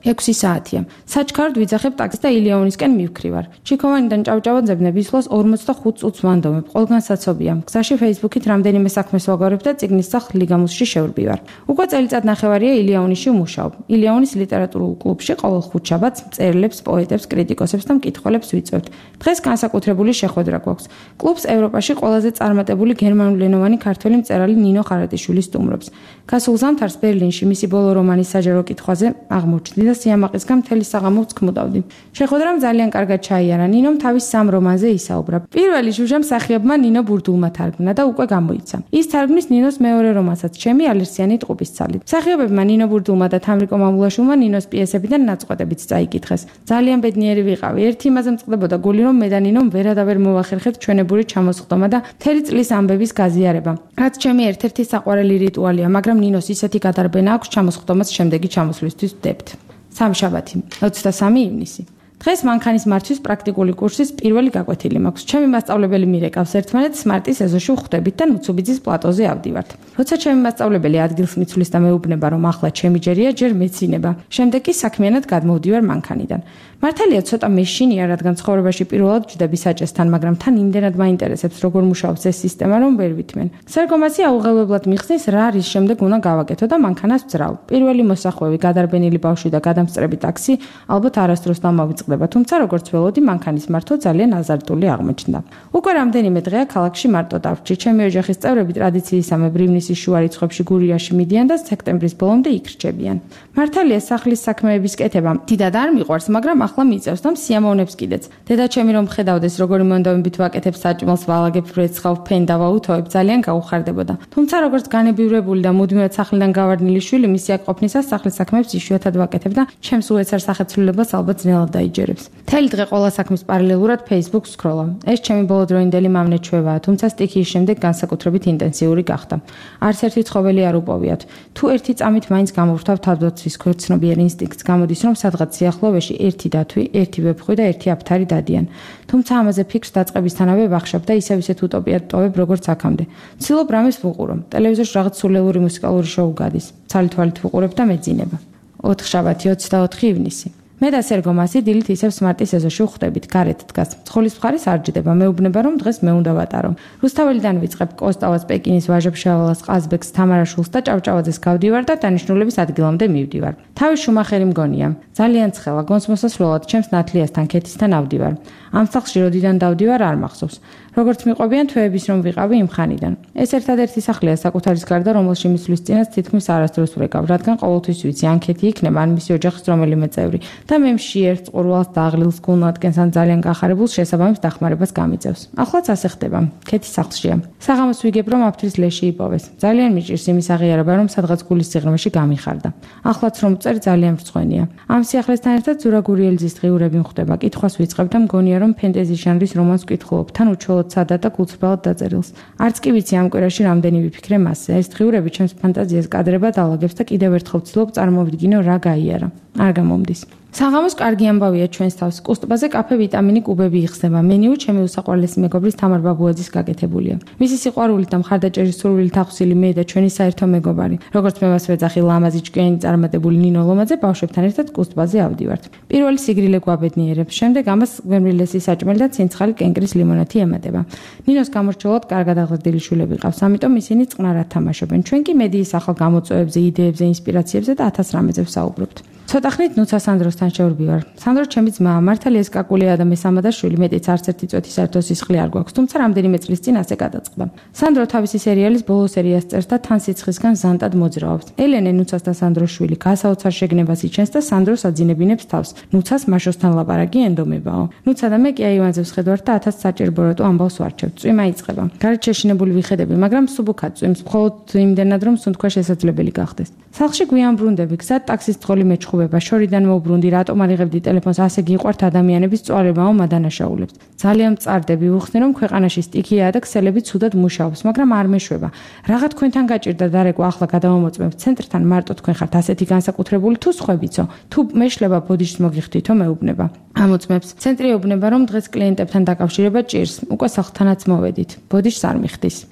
ექვსი საათია. საჩქაროდ ვიძახებ ტაქსის და ილიანისკენ მივქრივარ. ჩიქოვანიდან ჭავჭავაძებნე ვისლოს ორმოცდახუთ წუთს ვანდომებ. ყველგან საცობია. გზაში Facebook-ით რამდენიმე საქმეს ვაგორებ და წიგნის სახლ ლიგამუსში შევრბივარ. უკვე წელიწად ნახევარია ილიანისში ვმუშაობ. ილიანის ლიტერატურულ კლუბში ყოველ ხუთშაბათს მწერლებს, პოეტებს, კრიტიკოსებს და მკითხველებს ვიწვევთ. დღეს განსაკუთრებული შეხვედრა გვაქვს. კლუბს ევროპაში ყველაზე წარმატებული გერმანულენოვანი ქართველი მწერალი ნინო ხარატიშვილი სტუმრობს. გასულ ზამთარს ბერლინში მისი ბოლო რომანის საჯარო კითხვაზე აღმოჩნდი და სიამაყისგან მთელი საღამო ვწქმუდავდი. შეხვედრამ ძალიან კარგად ჩაიარა. ნინომ თავის სამ რომანზე ისაუბრა. პირველი ჟუჟა მსახიობმა ნინო ბურდულმა თარგმნა და უკვე გამოიცა. ის თარგმნის ნინოს მეორე რომანსაც ჩემი ალერსიანი ტყუპის ცალი. მსახიობებმა ნინო ბურდულმა და თამრიკო მამულაშვილმა ნინოს პიესებიდან ნაწყვეტებიც წაიკითხეს. ძალიან ბედნიერი ვიყავი. ერთი იმაზე მწყდებოდა გული, რომ მე და ნინომ ვერადავერ მოვახერხეთ ჩვენებური ჩამოსხდომა და მთელი წლის ამბების გაზიარება. რაც ჩემი ერთ-ერთი საყვარელი რიტუალია, მაგრამ ნინოს ისეთი გადარბენა აქვს ჩამოსხდომას შემდეგი ჩამოსვლისთვის ვდებთ. სამშაბათი, ოცდასამი ივნისი. დღეს მანქანის მართვის პრაქტიკული კურსის პირველი გაკვეთილი მაქვს. ჩემი მასწავლებელი მირეკავს ერთმანეთს მარტის ეზოში ვხვდებით და ნუცუბიძის პლატოზე ავდივართ. როცა ჩემი მასწავლებელი ადგილს მიცვლის და მეუბნება, რომ ახლა ჩემი ჯერია, ჯერ მეცინება. შემდეგ კი საქმიანად გადმოვდივარ მანქანიდან. მართალია ცოტა მეშინია, რადგან ცხოვრებაში პირველად ვჯდები საჭესთან, მაგრამ თან იმდენად მაინტერესებს, როგორ მუშაობს ეს სისტემა, რომ ვერ ვითმენ. სარგომაცი აუღელებლად მიხსნის, რა არის შემდეგ უნდა გავაკეთო და მანქანას ვძრავ. პირველი მოსახვევი, გადარბენილი ბავშვი და გადამსწრები ტაქსი ალბათ არასდროს დამავიწყდება, თუმცა როგორც ველოდი, მანქანის მართვა ძალიან აზარტული აღმოჩნდა. უკვე რამდენიმე დღეა ქალაქში მარტო დავრჩი. ჩემი ოჯახის წევრები ტრადიციისამებრ ივნისის შუა რიცხვებში გურიაში მიდიან და სექტემბრის ბოლომდე იქ რჩებიან. მართალია სახლის საქმეების კეთება დიდად არ მიყვარს, მაგრამ ახლა მიწევს და სიამოვნებს კიდეც. დედა ჩემი რომ ხედავდეს, როგორი მონდომებით ვაკეთებ საჭმელს, ვალაგებ, ვრეცხავ, ფენდა ვაუთოებ, ძალიან გაუხარდებოდა. თუმცა როგორც განებივრებული და მუდმივად სახლიდან გავარდნილი შვილი, მისი აქ ყოფნისას სახლის საქმეებს იშვიათად ვაკეთებ და ჩემს უეცარ სახეცვლილებას ალბათ ძნელად დაიჯერებს. მთელი დღე ყველა საქმის პარალელურად Facebook სკროლავ. ეს ჩემი ბოლოდროინდელი მამნეჩვევაა, თუმცა სტიქიის შემდეგ განსაკუთრებით ინტენსიური გახდა. არც ერთი ცხოველი არ უპოვიათ. თუ ერთი წამით მაინც გამოვრთავ თავდაცვის ქორცნობიერ ინსტინქტს, გამოდის რომ სადღაც სიახლოვეში ერთი დათვი, ერთი ვეფხვი და ერთი აფთარი დადიან. თუმცა ამაზე ფიქრს დაწყებისთანავე ვახშობ და ისევ ისეთ უტოპიად ტოვებ, როგორც აქამდე. ცდილობ რამეს ვუყურო. ტელევიზორში რაღაც სულელური მუსიკალური შოუ გადის. ცალ-თვალით ვუყურებ და მეძინება. ოთხშაბათი, ოცდაოთხი ივნისი. მე და სერგო მასი დილით ისევ სმარტის ეზოში ვხვდებით, გარეთ დგას. ცხოლის მხარეს არ ჯდება, მეუბნება რომ დღეს მე უნდა ვატარო. რუსთაველიდან ვიწყებ კოსტავას, პეკინის, ვაჟა-ფშაველას, ყაზბეგს, თამარაშვილს და ჭავჭავაძეს გავდივარ და დანიშნულების ადგილამდე მივდივარ. თავი შუმახერი მგონია. ძალიან ცხელა, გონს მოსასვლელად ჩემს ნათლიასთან, ქეთისთან ავდივარ. ამ სახლში როდიდან დავდივარ არ მახსოვს. როგორც მიყვებიან თვეების რომ ვიყავი იმ ხანიდან. ეს ერთადერთი სახლია საკუთარის გარდა, რომელში მისვლის წინაც თითქმის არასდროს ვრეკავ, რადგან ყოველთვის ვიცი, ან ქეთი იქნება, ან მისი ოჯახის რომელიმე წევრი და მე მშიერს, ყურვალს და აღლილს გულნადგენს ან ძალიან გახარებულს შესაბამის დახმარებას გამიწევს. ახლაც ასე ხდება. ქეთი სახლშია. საღამოს ვიგებ, რომ აფთრის ლეში იპოვეს. ძალიან მიჭირს იმის აღიარება, რომ სადღაც გულის სიღრმეში გამიხარდა. ახლაც რომ წერ ძალიან მრცხვენია. ამ სიახლესთან ერთად ზურა გურიელძის დღიურები მხვდება. კითხვას ვიწყებ და მგონია, რომ ფენტეზი ჟანრის რომანს ვკითხულობ, თან უჩვეულოდ სადად და გულწრფელად დაწერილს. არც კი ვიცი ამ კვირაში რამდენი ვიფიქრე მასზე. ეს დღიურები ჩემს ფანტაზიას კადრებად ალაგებს და კიდევ ერთხელ ვცდილობ წარმოვიდგინო რა გაიარა. არ გამომდის. საღამოს კარგი ამბავია ჩვენს თავს. კუსტბაზე კაფე ვიტამინი კუბები იხსნება. მენიუ ჩემი უსაყვარლესი მეგობრის თამარ ბაბუაძის გაკეთებულია. მისი სიყვარულით და მხარდაჭერის სურვილით ახსილი მე და ჩვენი საერთო მეგობარი. როგორც მე მას ვეძახი ლამაზი ჭკვიანი წარმატებული ნინო ლომაძე ბავშვებთან ერთად კუსტბაზე ავდივართ. პირველი სიგრილე გვაბედნიერებს, შემდეგ ამას გვემრილესი საჭმელი და ცინცხალი კენკრის ლიმონათი ემატება. ნინოს გამორჩეულად კარგად აღზრდილი შვილები ყავს, ამიტომ ისინი წყნარად თამაშობენ. ჩვენ კი მედიის ახალ გამოწვევებზე, იდეებზე, ინსპირაციებზე და ათას რამეზე ვსაუბრობთ. ცოტა ხნით ნუცა სანდროსთან შევრბივარ. სანდრო ჩემი ძმა, მართალია ეს კაკულია და მესამადა შვილი, მეტიც არც ერთი წვეთი საერთო სისხლი არ გვაქვს, თუმცა რამდენიმე წლის წინ ასე გადაწყდა. სანდრო თავისი სერიალის ბოლო სერიას წერს და თან სიცხისგან ზანტად მოძრაობს. ელენე ნუცას და სანდროს შვილი გასაოცარ შეგნებას იჩენს და სანდროს აძინებინებს თავს. ნუცას მაშოსთან ლაპარაკი ენდომებაო. ნუცა და მე კი აივანზე ვხედავთ და ათას საჭირბოროტო ამბავს ვარჩევთ. წვიმა იწყება. გარეთ შეშინებული ვიხედები, მაგრამ სუბუქად წვიმს, მხოლოდ იმდენად რომ სუნთქვა შესაძლებელი გახდეს. სახლში გვიან ბრუნდები, გზად ტაქსის თხოლი მეჩხუბება, შორიდან მოვბრუნდი, რატომ არიღებდი ტელეფონს, ასე გიყვართ ადამიანების წვალებაო მადანაშაულებს. ძალიან მწარდები, ვუხსნი რომ ქვეყანაში სტიქიაა და ქსელები ცუდად მუშაობს, მაგრამ არ მეშვება. რაღა თქვენთან გაჭირდა დარეკვა, ახლა გადავამოწმებ ცენტრთან, მარტო თქვენ ხართ ასეთი განსაკუთრებული თუ სხვებიცო. თუ მეშლება ბოდიშს მოგიხდითო, მეუბნება. ამოწმებს. ცენტრი ეუბნება რომ დღეს კლიენტებთან დაკავშირება ჭირს. უკვე სახლთანაც მოვედით. ბოდიშს არ მიხდის.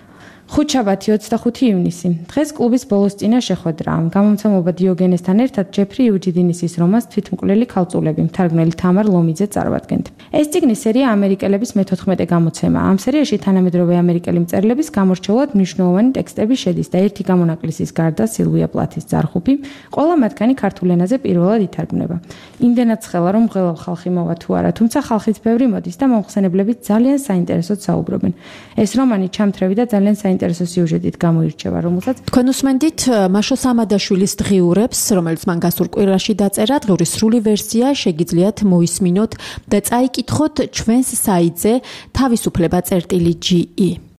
ხუთშაბათი ოცდახუთი ივნისი. დღეს კლუბის ბოლოს წინა შეხვედრა. გამომცემლობა დიოგენესთან ერთად ჯეფრი იუჯიდინისის რომანს თვითმკვლელი ქალწულები, მთარგმნელი თამარ ლომიძე წარვადგენთ. ეს წიგნის სერია ამერიკელების მეთოთხმეტე გამოცემა. ამ სერიაში თანამედროვე ამერიკელი მწერლების გამორჩეულად მნიშვნელოვანი ტექსტები შედის და ერთი გამონაკლისის გარდა სილვია პლათის ძარხუფი, ყველა მათგანი ქართულ ენაზე პირველად ითარგმნება. იმდენად ცხელა რომ მღელავ ხალხი მოვა თუ არა, თუმცა ხალხიც ბევრი მოდის და მომხსენებლებით ძალიან საინტერესოდ საუბრობენ. ეს რომანი ჩამთრევი და ძალიან საინტერესო სიუჟეტით გამოირჩევა, რომელსაც თქვენ უსმენდით მაშო სამადაშვილის დღიურებს, რომელიც მან გასულ კვირაში დაწერა. დღიურის სრული ვერსია შეგიძლიათ მოისმინოთ და წაიკითხოთ ჩვენს საიტზე თავისუფლება წერტილი ჯი ი.